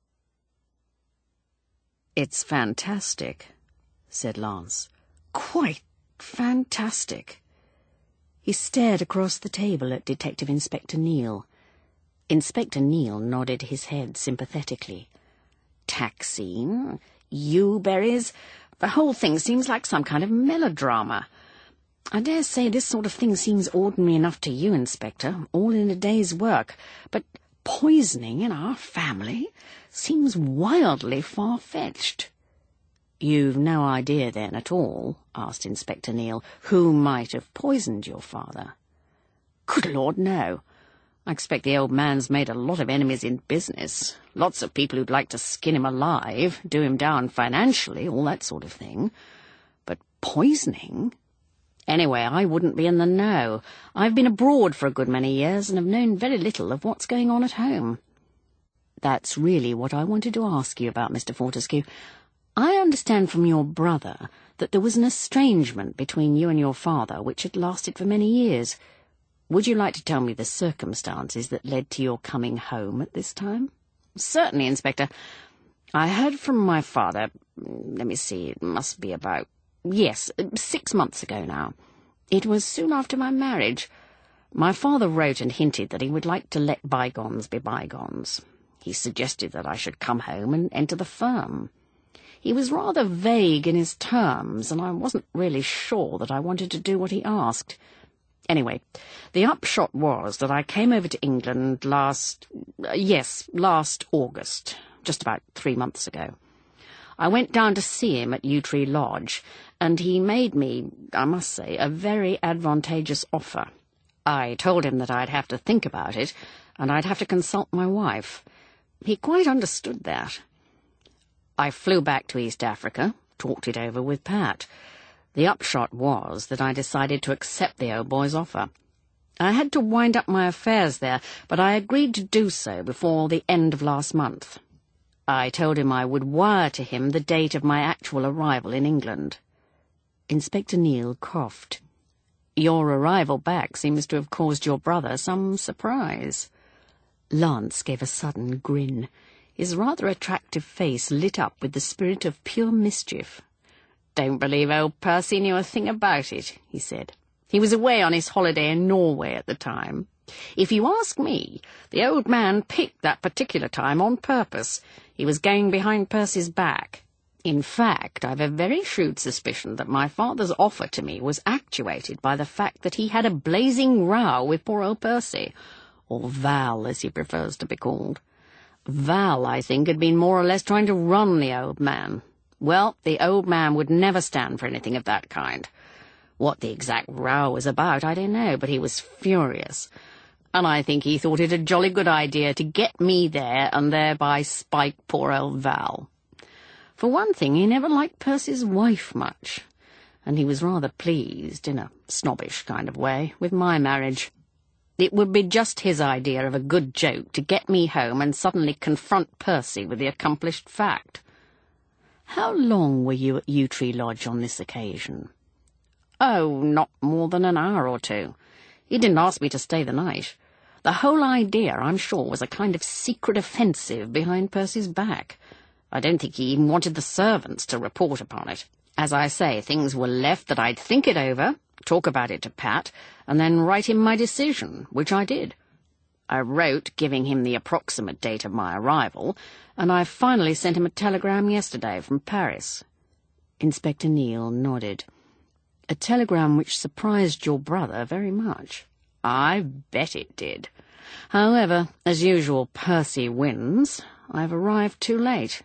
"It's fantastic," said Lance. "Quite fantastic." He stared across the table at Detective Inspector Neale. Inspector Neale nodded his head sympathetically. "Taxine, Yewberries, the whole thing seems like some kind of melodrama. I dare say this sort of thing seems ordinary enough to you, Inspector, all in a day's work, but poisoning in our family seems wildly far-fetched." "You've no idea, then, at all," asked Inspector Neale, "who might have poisoned your father?" "Good Lord, no. I expect the old man's made a lot of enemies in business. Lots of people who'd like to skin him alive, do him down financially, all that sort of thing. But poisoning? Anyway, I wouldn't be in the know. I've been abroad for a good many years and have known very little of what's going on at home." That's really what I wanted to ask you about, Mister Fortescue. I understand from your brother that there was an estrangement between you and your father which had lasted for many years. Would you like to tell me the circumstances that led to your coming home at this time? Certainly, Inspector. I heard from my father, let me see, it must be about, yes, six months ago now. It was soon after my marriage. My father wrote and hinted that he would like to let bygones be bygones. He suggested that I should come home and enter the firm. He was rather vague in his terms, and I wasn't really sure that I wanted to do what he asked. Anyway, the upshot was that I came over to England last, uh, yes, last August, just about three months ago. I went down to see him at Yew Tree Lodge, and he made me, I must say, a very advantageous offer. I told him that I'd have to think about it, and I'd have to consult my wife. He quite understood that. I flew back to East Africa, talked it over with Pat. The upshot was that I decided to accept the old boy's offer. I had to wind up my affairs there, but I agreed to do so before the end of last month. I told him I would wire to him the date of my actual arrival in England. Inspector Neale coughed. Your arrival back seems to have caused your brother some surprise. Lance gave a sudden grin. His rather attractive face lit up with the spirit of pure mischief. Don't believe old Percy knew a thing about it, he said. He was away on his holiday in Norway at the time. If you ask me, the old man picked that particular time on purpose. He was going behind Percy's back. In fact, I've a very shrewd suspicion that my father's offer to me was actuated by the fact that he had a blazing row with poor old Percy, or Val, as he prefers to be called. Val, I think, had been more or less trying to run the old man. Well, the old man would never stand for anything of that kind. What the exact row was about, I don't know, but he was furious. And I think he thought it a jolly good idea to get me there and thereby spike poor old Val. For one thing, he never liked Percy's wife much, and he was rather pleased, in a snobbish kind of way, with my marriage. It would be just his idea of a good joke to get me home and suddenly confront Percy with the accomplished fact. How long were you at Yew Tree Lodge on this occasion? Oh, not more than an hour or two. He didn't ask me to stay the night. The whole idea, I'm sure, was a kind of secret offensive behind Percy's back. I don't think he even wanted the servants to report upon it. As I say, things were left that I'd think it over, talk about it to Pat, and then write him my decision, which I did. I wrote, giving him the approximate date of my arrival, and I finally sent him a telegram yesterday from Paris. Inspector Neale nodded. A telegram which surprised your brother very much. I bet it did. However, as usual, Percy wins. I've arrived too late.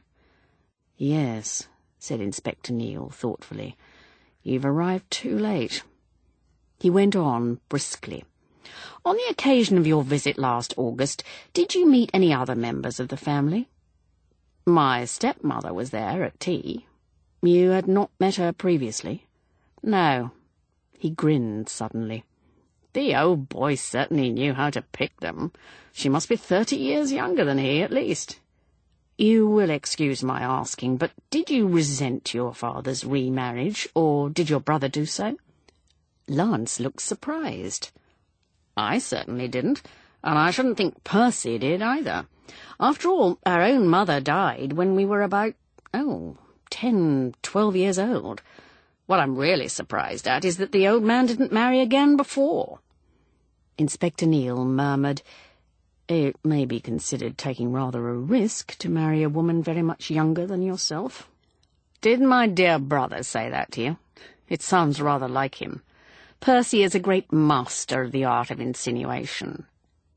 Yes, said Inspector Neale thoughtfully. You've arrived too late. He went on briskly. On the occasion of your visit last August, did you meet any other members of the family? My stepmother was there at tea. You had not met her previously? No. He grinned suddenly. The old boy certainly knew how to pick them. She must be thirty years younger than he, at least. You will excuse my asking, but did you resent your father's remarriage, or did your brother do so? Lance looked surprised. I certainly didn't, and I shouldn't think Percy did either. After all, our own mother died when we were about, oh, ten, twelve years old. What I'm really surprised at is that the old man didn't marry again before. Inspector Neale murmured, It may be considered taking rather a risk to marry a woman very much younger than yourself. Did my dear brother say that to you? It sounds rather like him. Percy is a great master of the art of insinuation.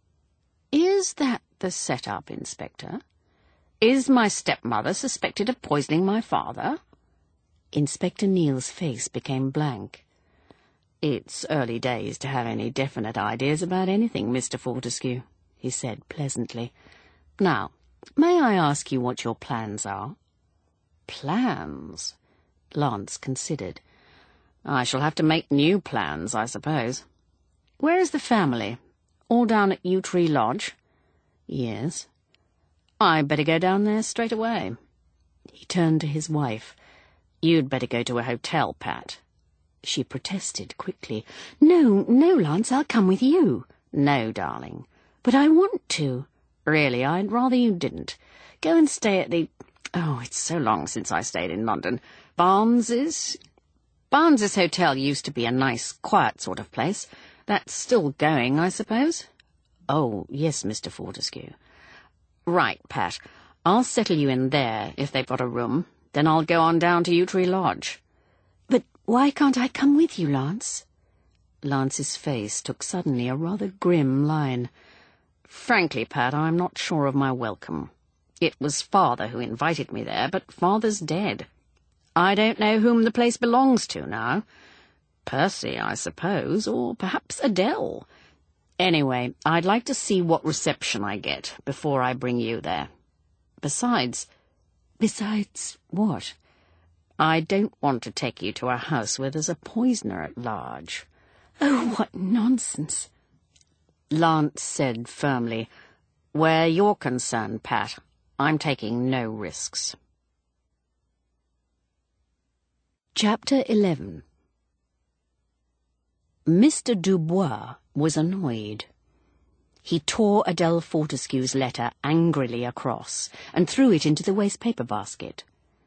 Is that the set-up, Inspector? Is my stepmother suspected of poisoning my father? Inspector Neale's face became blank. It's early days to have any definite ideas about anything, Mister Fortescue, he said pleasantly. Now, may I ask you what your plans are? Plans? Lance considered. I shall have to make new plans, I suppose. Where is the family? All down at Yew Tree Lodge? Yes. "I better go down there straight away." He turned to his wife. "You'd better go to a hotel, Pat." She protested quickly. "No, no, Lance, I'll come with you." "No, darling." "But I want to." "Really, I'd rather you didn't. Go and stay at the... Oh, it's so long since I stayed in London. Barnes's? Barnes's Hotel used to be a nice, quiet sort of place. That's still going, I suppose?" "Oh, yes, Mister Fortescue." "Right, Pat. I'll settle you in there, if they've got a room. Then I'll go on down to Yew Tree Lodge." "But why can't I come with you, Lance?" Lance's face took suddenly a rather grim line. "Frankly, Pat, I'm not sure of my welcome. It was Father who invited me there, but Father's dead. I don't know whom the place belongs to now. Percy, I suppose, or perhaps Adele. Anyway, I'd like to see what reception I get before I bring you there. Besides—" "Besides what?" "I don't want to take you to a house where there's a poisoner at large." "Oh, what nonsense!" Lance said firmly, "Where you're concerned, Pat, I'm taking no risks." Chapter eleven. Mister Dubois was annoyed. He tore Adele Fortescue's letter angrily across and threw it into the waste-paper basket.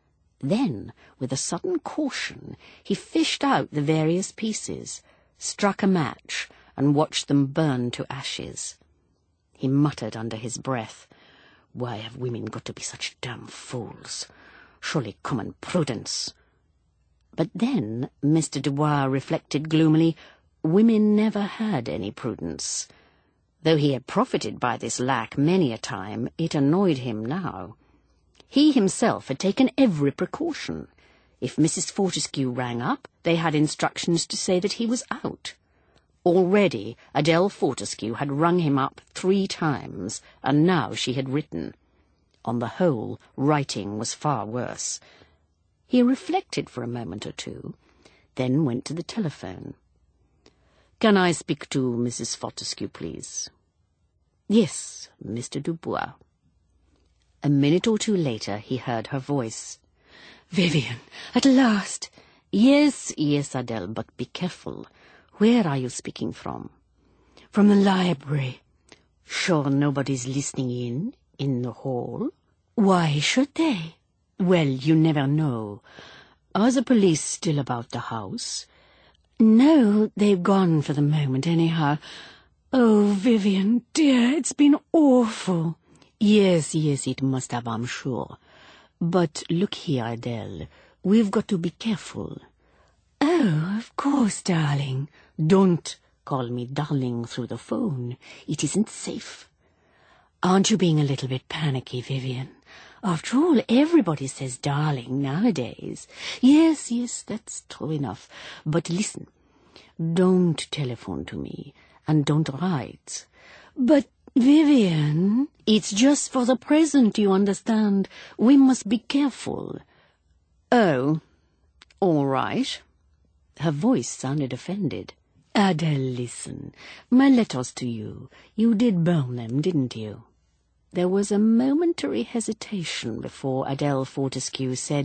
Then, with a sudden caution, he fished out the various pieces, struck a match, and watched them burn to ashes. He muttered under his breath, "Why have women got to be such damn fools? Surely common prudence." But then Mister Dubois reflected gloomily, women never had any prudence. Though he had profited by this lack many a time, it annoyed him now. He himself had taken every precaution. If Missus Fortescue rang up, they had instructions to say that he was out. Already Adele Fortescue had rung him up three times, and now she had written. On the whole, writing was far worse. He reflected for a moment or two, then went to the telephone. "Can I speak to Missus Fortescue, please?" "Yes, Mister Dubois." A minute or two later he heard her voice. "Vivian, at last!" "Yes, yes, Adele, but be careful. Where are you speaking from?" "From the library." "Sure nobody's listening in, in the hall?" "Why should they?" "Well, you never know. Are the police still about the house?" "No, they've gone for the moment, anyhow. Oh, Vivian, dear, it's been awful." "Yes, yes, it must have, I'm sure. But look here, Adele, we've got to be careful." "Oh, of course, darling." "Don't call me darling through the phone. It isn't safe." "Aren't you being a little bit panicky, Vivian? After all, everybody says darling nowadays." "Yes, yes, that's true enough. But listen, don't telephone to me, and don't write." "But, Vivian—" "It's just for the present, you understand. We must be careful." "Oh, all right." Her voice sounded offended. "Adele, listen. My letters to you. You did burn them, didn't you?" There was a momentary hesitation before Adele Fortescue said,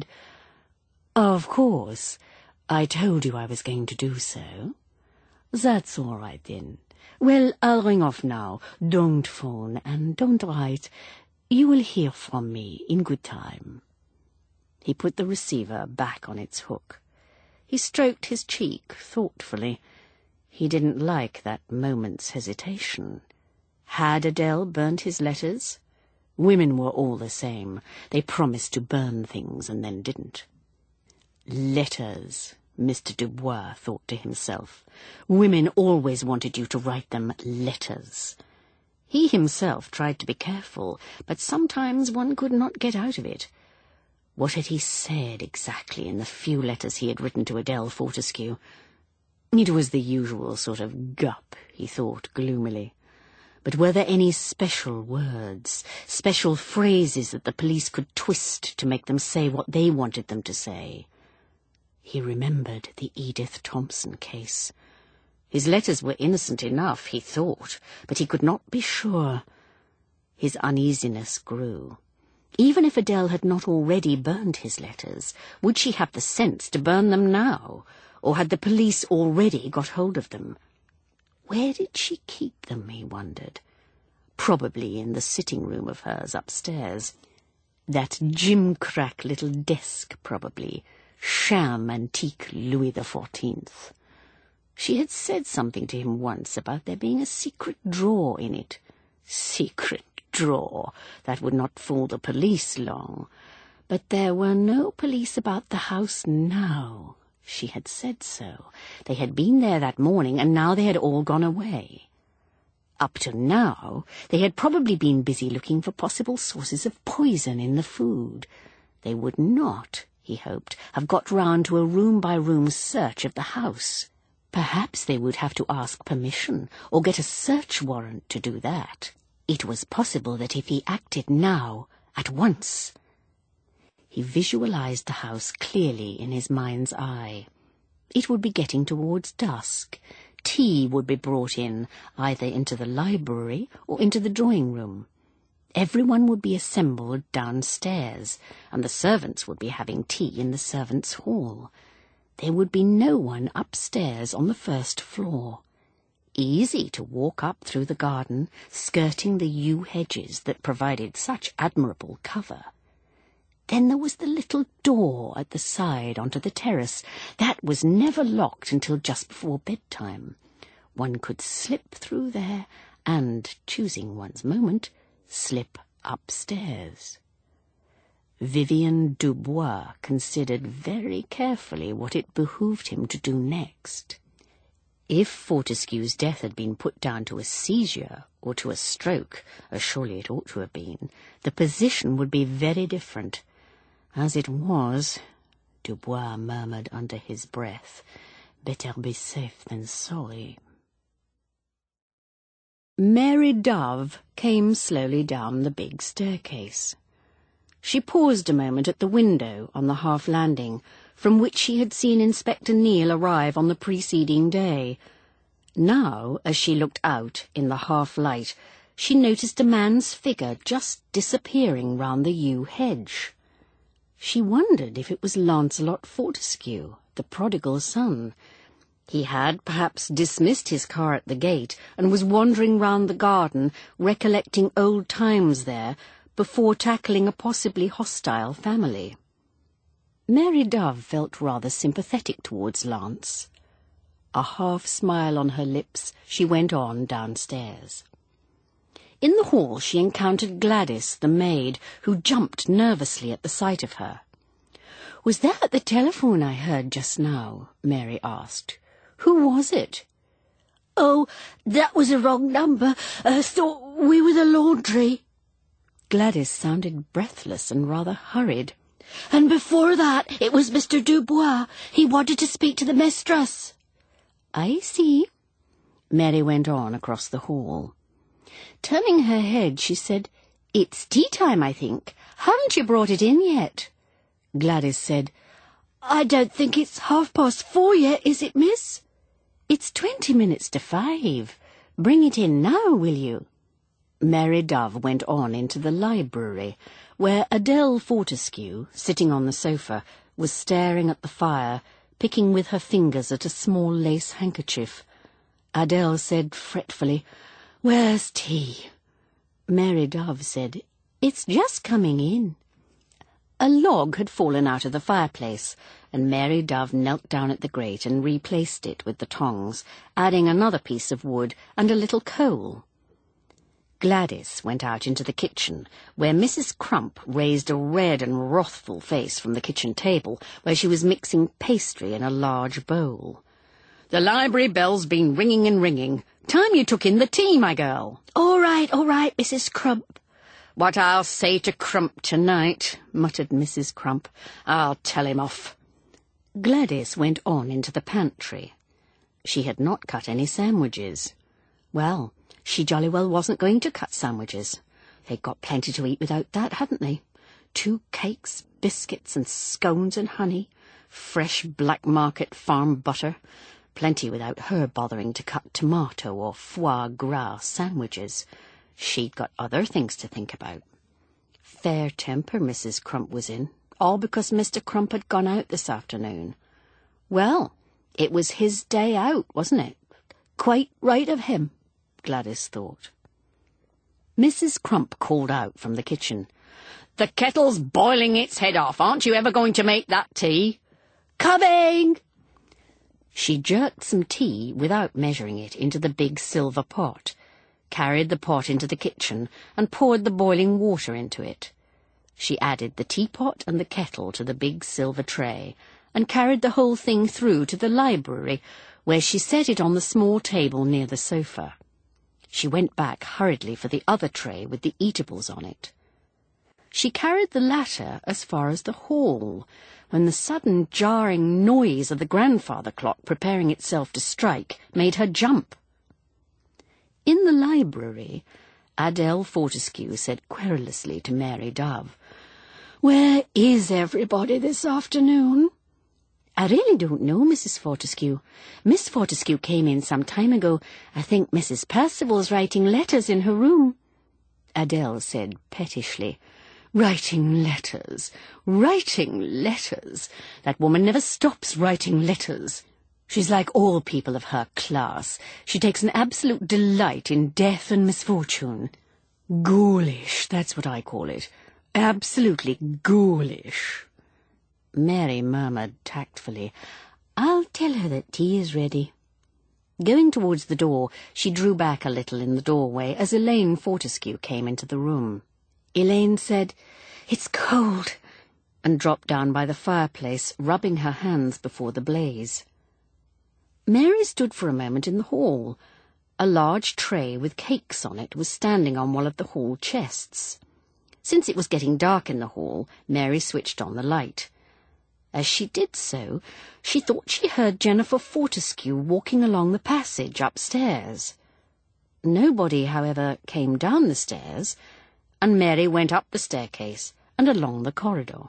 "Of course. I told you I was going to do so." "That's all right, then. Well, I'll ring off now. Don't phone, and don't write. You will hear from me in good time." He put the receiver back on its hook. He stroked his cheek thoughtfully. He didn't like that moment's hesitation. Had Adele burnt his letters? Women were all the same. They promised to burn things and then didn't. Letters, Mister Dubois thought to himself. Women always wanted you to write them letters. He himself tried to be careful, but sometimes one could not get out of it. What had he said exactly in the few letters he had written to Adele Fortescue? It was the usual sort of gup, he thought gloomily. But were there any special words, special phrases that the police could twist to make them say what they wanted them to say? He remembered the Edith Thompson case. — His letters were innocent enough, he thought, but he could not be sure. His uneasiness grew. Even if Adele had not already burned his letters, would she have the sense to burn them now? Or had the police already got hold of them? Where did she keep them, he wondered. Probably in the sitting room of hers upstairs. That gimcrack little desk, probably. Sham antique Louis the Fourteenth. She had said something to him once about there being a secret drawer in it. Secret drawer! That would not fool the police long. But there were no police about the house now. She had said so. They had been there that morning, and now they had all gone away. Up to now, they had probably been busy looking for possible sources of poison in the food. They would not, he hoped, have got round to a room-by-room search of the house. Perhaps they would have to ask permission, or get a search warrant to do that. It was possible that if he acted now, at once... He visualized the house clearly in his mind's eye. It would be getting towards dusk. Tea would be brought in, either into the library or into the drawing-room. Everyone would be assembled downstairs, and the servants would be having tea in the servants' hall. There would be no one upstairs on the first floor. Easy to walk up through the garden, skirting the yew hedges that provided such admirable cover. Then there was the little door at the side onto the terrace. That was never locked until just before bedtime. One could slip through there and, choosing one's moment, slip upstairs. Vivian Dubois considered very carefully what it behooved him to do next. If Fortescue's death had been put down to a seizure or to a stroke, as surely it ought to have been, the position would be very different. As it was, Dubois murmured under his breath, better be safe than sorry. Mary Dove came slowly down the big staircase. She paused a moment at the window on the half-landing, from which she had seen Inspector Neale arrive on the preceding day. Now, as she looked out in the half-light, she noticed a man's figure just disappearing round the yew hedge. She wondered if it was Lancelot Fortescue, the prodigal son. He had perhaps dismissed his car at the gate and was wandering round the garden, recollecting old times there, before tackling a possibly hostile family. Mary Dove felt rather sympathetic towards Lance. A half-smile on her lips, she went on downstairs. In the hall she encountered Gladys, the maid, who jumped nervously at the sight of her. "Was that the telephone I heard just now?" Mary asked. "Who was it?" "Oh, that was a wrong number. I thought we were the laundry." Gladys sounded breathless and rather hurried. "And before that, it was Mister Dubois. He wanted to speak to the mistress." "I see." Mary went on across the hall. Turning her head, she said, "It's tea-time, I think. Haven't you brought it in yet?" Gladys said, "I don't think it's half-past four yet, is it, miss?" "It's twenty minutes to five. Bring it in now, will you?" Mary Dove went on into the library, where Adele Fortescue, sitting on the sofa, was staring at the fire, picking with her fingers at a small lace handkerchief. Adele said fretfully, "Where's tea?" Mary Dove said, "It's just coming in." A log had fallen out of the fireplace, and Mary Dove knelt down at the grate and replaced it with the tongs, adding another piece of wood and a little coal. Gladys went out into the kitchen, where Missus Crump raised a red and wrathful face from the kitchen table, where she was mixing pastry in a large bowl. "The library bell's been ringing and ringing. Time you took in the tea, my girl." "All right, all right, Missus Crump." "What I'll say to Crump tonight," muttered Missus Crump. "I'll tell him off." Gladys went on into the pantry. She had not cut any sandwiches. Well, she jolly well wasn't going to cut sandwiches. They'd got plenty to eat without that, hadn't they? Two cakes, biscuits and scones and honey, fresh black market farm butter, plenty without her bothering to cut tomato or foie gras sandwiches. She'd got other things to think about. Fair temper Missus Crump was in, all because Mister Crump had gone out this afternoon. Well, it was his day out, wasn't it? Quite right of him, Gladys thought. Missus Crump called out from the kitchen. "The kettle's boiling its head off. Aren't you ever going to make that tea?" "Coming!" She jerked some tea, without measuring it, into the big silver pot, carried the pot into the kitchen, and poured the boiling water into it. She added the teapot and the kettle to the big silver tray, and carried the whole thing through to the library, where she set it on the small table near the sofa. She went back hurriedly for the other tray with the eatables on it. She carried the latter as far as the hall, when the sudden jarring noise of the grandfather clock preparing itself to strike made her jump. In the library, Adele Fortescue said querulously to Mary Dove, "Where is everybody this afternoon?" "I really don't know, Missus Fortescue. Miss Fortescue came in some time ago. I think Missus Percival's writing letters in her room," Adele said pettishly. "Writing letters, writing letters. That woman never stops writing letters. She's like all people of her class. She takes an absolute delight in death and misfortune. Ghoulish, that's what I call it. Absolutely ghoulish." Mary murmured tactfully, "I'll tell her that tea is ready." Going towards the door, she drew back a little in the doorway as Elaine Fortescue came into the room. Elaine said, "It's cold," and dropped down by the fireplace, rubbing her hands before the blaze. Mary stood for a moment in the hall. A large tray with cakes on it was standing on one of the hall chests. Since it was getting dark in the hall, Mary switched on the light. As she did so, she thought she heard Jennifer Fortescue walking along the passage upstairs. Nobody, however, came down the stairs, and Mary went up the staircase and along the corridor.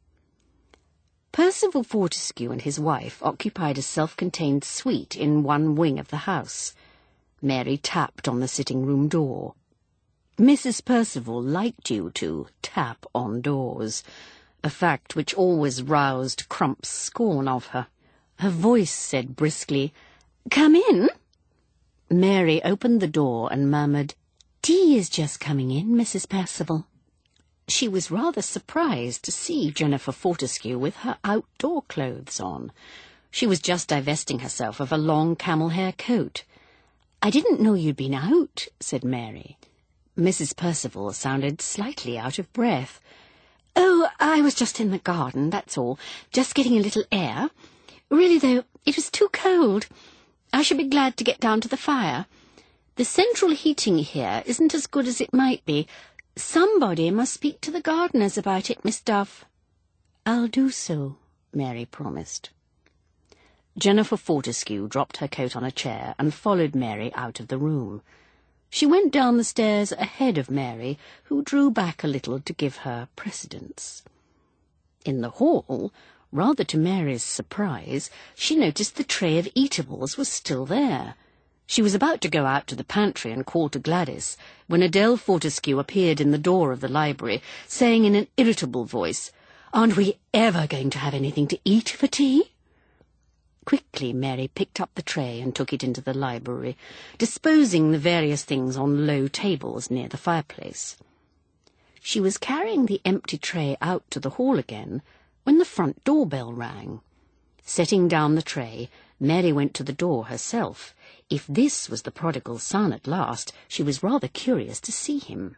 Percival Fortescue and his wife occupied a self-contained suite in one wing of the house. Mary tapped on the sitting-room door. Missus Percival liked you to tap on doors, a fact which always roused Crump's scorn of her. Her voice said briskly, "Come in." Mary opened the door and murmured, "Tea is just coming in, Missus Percival." She was rather surprised to see Jennifer Fortescue with her outdoor clothes on. She was just divesting herself of a long camel-hair coat. "I didn't know you'd been out," said Mary. Missus Percival sounded slightly out of breath. "Oh, I was just in the garden, that's all, just getting a little air. Really, though, it was too cold. I should be glad to get down to the fire. The central heating here isn't as good as it might be. Somebody must speak to the gardeners about it, Miss Dove." "I'll do so," Mary promised. Jennifer Fortescue dropped her coat on a chair and followed Mary out of the room. She went down the stairs ahead of Mary, who drew back a little to give her precedence. In the hall, rather to Mary's surprise, she noticed the tray of eatables was still there. She was about to go out to the pantry and call to Gladys, when Adele Fortescue appeared in the door of the library, saying in an irritable voice, "Aren't we ever going to have anything to eat for tea?" Quickly Mary picked up the tray and took it into the library, disposing the various things on low tables near the fireplace. She was carrying the empty tray out to the hall again when the front doorbell rang. Setting down the tray, Mary went to the door herself. If this was the prodigal son at last, she was rather curious to see him.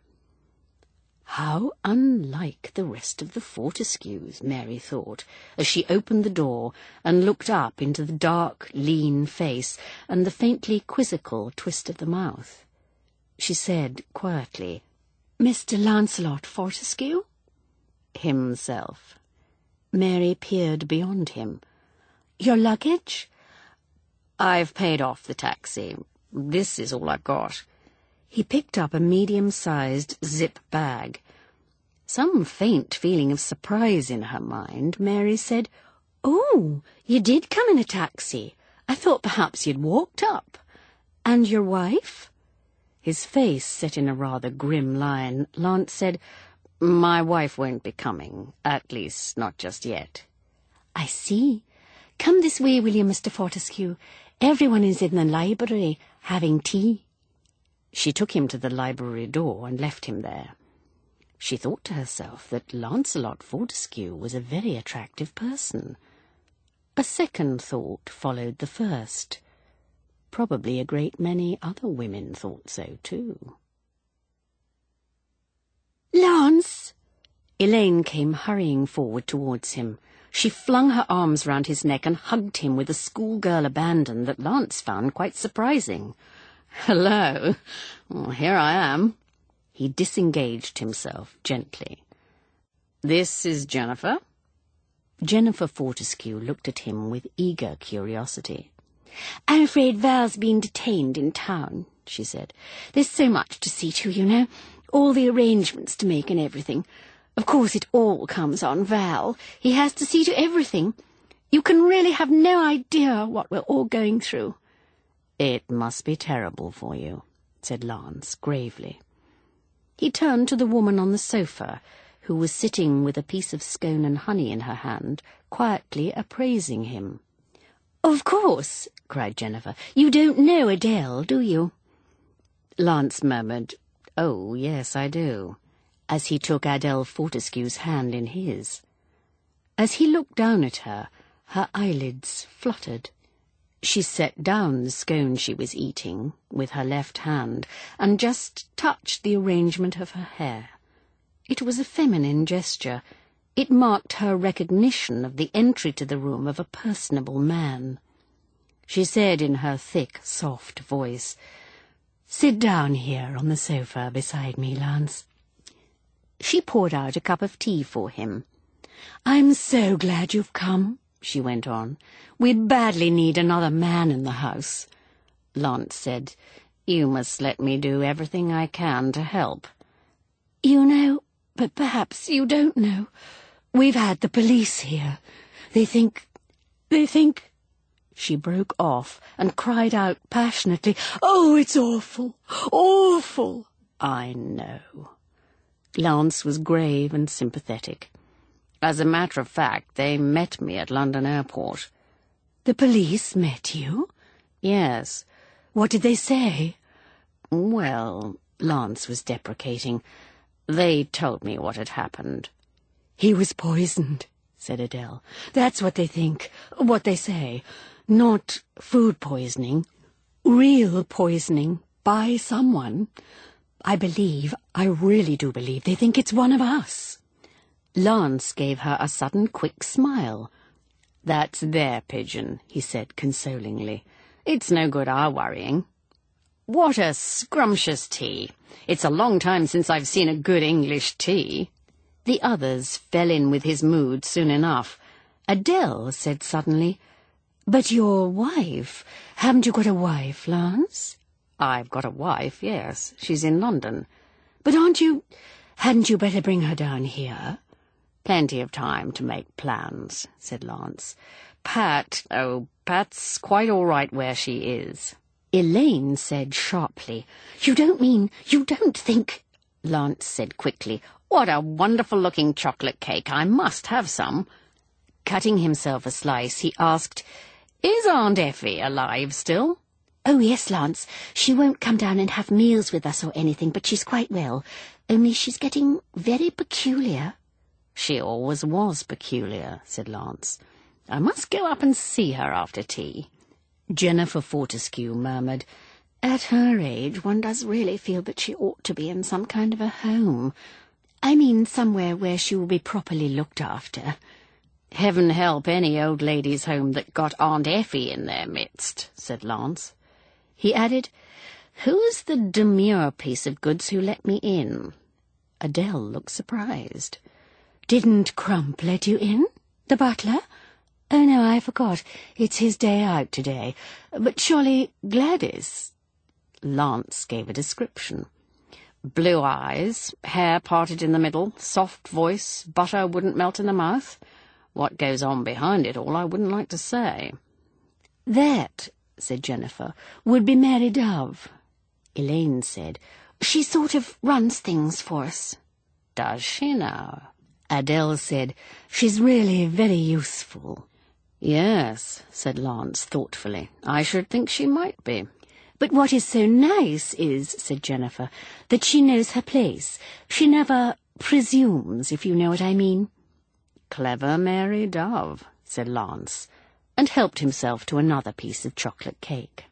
How unlike the rest of the Fortescues, Mary thought, as she opened the door and looked up into the dark, lean face and the faintly quizzical twist of the mouth. She said quietly, "Mister Lancelot Fortescue?" "Himself." Mary peered beyond him. "Your luggage?" "I've paid off the taxi. This is all I've got." He picked up a medium-sized zip bag. Some faint feeling of surprise in her mind, Mary said, "Oh, you did come in a taxi. I thought perhaps you'd walked up. And your wife?" His face set in a rather grim line, Lance said, "My wife won't be coming, at least not just yet." "I see. Come this way, will you, Mister Fortescue? Everyone is in the library, having tea." She took him to the library door and left him there. She thought to herself that Lancelot Fortescue was a very attractive person. A second thought followed the first. Probably a great many other women thought so too. "Lance!" Elaine came hurrying forward towards him. She flung her arms round his neck and hugged him with a schoolgirl abandon that Lance found quite surprising. "Hello. Well, here I am." He disengaged himself gently. "This is Jennifer?" Jennifer Fortescue looked at him with eager curiosity. "I'm afraid Val's been detained in town," she said. "There's so much to see to, you know. All the arrangements to make and everything. Of course it all comes on Val. He has to see to everything. You can really have no idea what we're all going through." "It must be terrible for you," said Lance gravely. He turned to the woman on the sofa, who was sitting with a piece of scone and honey in her hand, quietly appraising him. "Of course," cried Jennifer. "You don't know Adele, do you?" Lance murmured, "Oh, yes, I do," as he took Adele Fortescue's hand in his. As he looked down at her, her eyelids fluttered. She set down the scone she was eating with her left hand and just touched the arrangement of her hair. It was a feminine gesture. It marked her recognition of the entry to the room of a personable man. She said in her thick, soft voice, "Sit down here on the sofa beside me, Lance." She poured out a cup of tea for him. "I'm so glad you've come," she went on. "We badly need another man in the house." Lance said, "You must let me do everything I can to help." "You know, but perhaps you don't know. We've had the police here. They think... they think..." She broke off and cried out passionately, "Oh, it's awful, awful." "I know." Lance was grave and sympathetic. "As a matter of fact, they met me at London Airport." "The police met you?" "Yes." "What did they say?" "Well," Lance was deprecating, "they told me what had happened." "He was poisoned," said Adele. "That's what they think, what they say. Not food poisoning, real poisoning by someone. I believe, I really do believe, they think it's one of us." Lance gave her a sudden quick smile. "That's their pigeon," he said consolingly. "It's no good our worrying. What a scrumptious tea! It's a long time since I've seen a good English tea." The others fell in with his mood soon enough. Adele said suddenly, "But your wife, haven't you got a wife, Lance?" "I've got a wife, yes. She's in London." "But aren't you... hadn't you better bring her down here?" "Plenty of time to make plans," said Lance. "Pat, oh, Pat's quite all right where she is." Elaine said sharply, "You don't mean, you don't think..." Lance said quickly, "What a wonderful-looking chocolate cake. I must have some." Cutting himself a slice, he asked, "Is Aunt Effie alive still?" "Oh, yes, Lance. She won't come down and have meals with us or anything, but she's quite well. Only she's getting very peculiar." "She always was peculiar," said Lance. "I must go up and see her after tea." Jennifer Fortescue murmured, "At her age, one does really feel that she ought to be in some kind of a home. I mean, somewhere where she will be properly looked after." "Heaven help any old lady's home that got Aunt Effie in their midst," said Lance. He added, "Who's the demure piece of goods who let me in?" Adele looked surprised. "Didn't Crump let you in? The butler? Oh, no, I forgot. It's his day out today. But surely Gladys..." Lance gave a description. "Blue eyes, hair parted in the middle, soft voice, butter wouldn't melt in the mouth. What goes on behind it all I wouldn't like to say." "That," said Jennifer, "would be Mary Dove." Elaine said, "She sort of runs things for us." "Does she now?" Adele said, "She's really very useful." "Yes," said Lance thoughtfully. "I should think she might be." "But what is so nice is," said Jennifer, "that she knows her place. She never presumes, if you know what I mean." "Clever Mary Dove," said Lance, and helped himself to another piece of chocolate cake.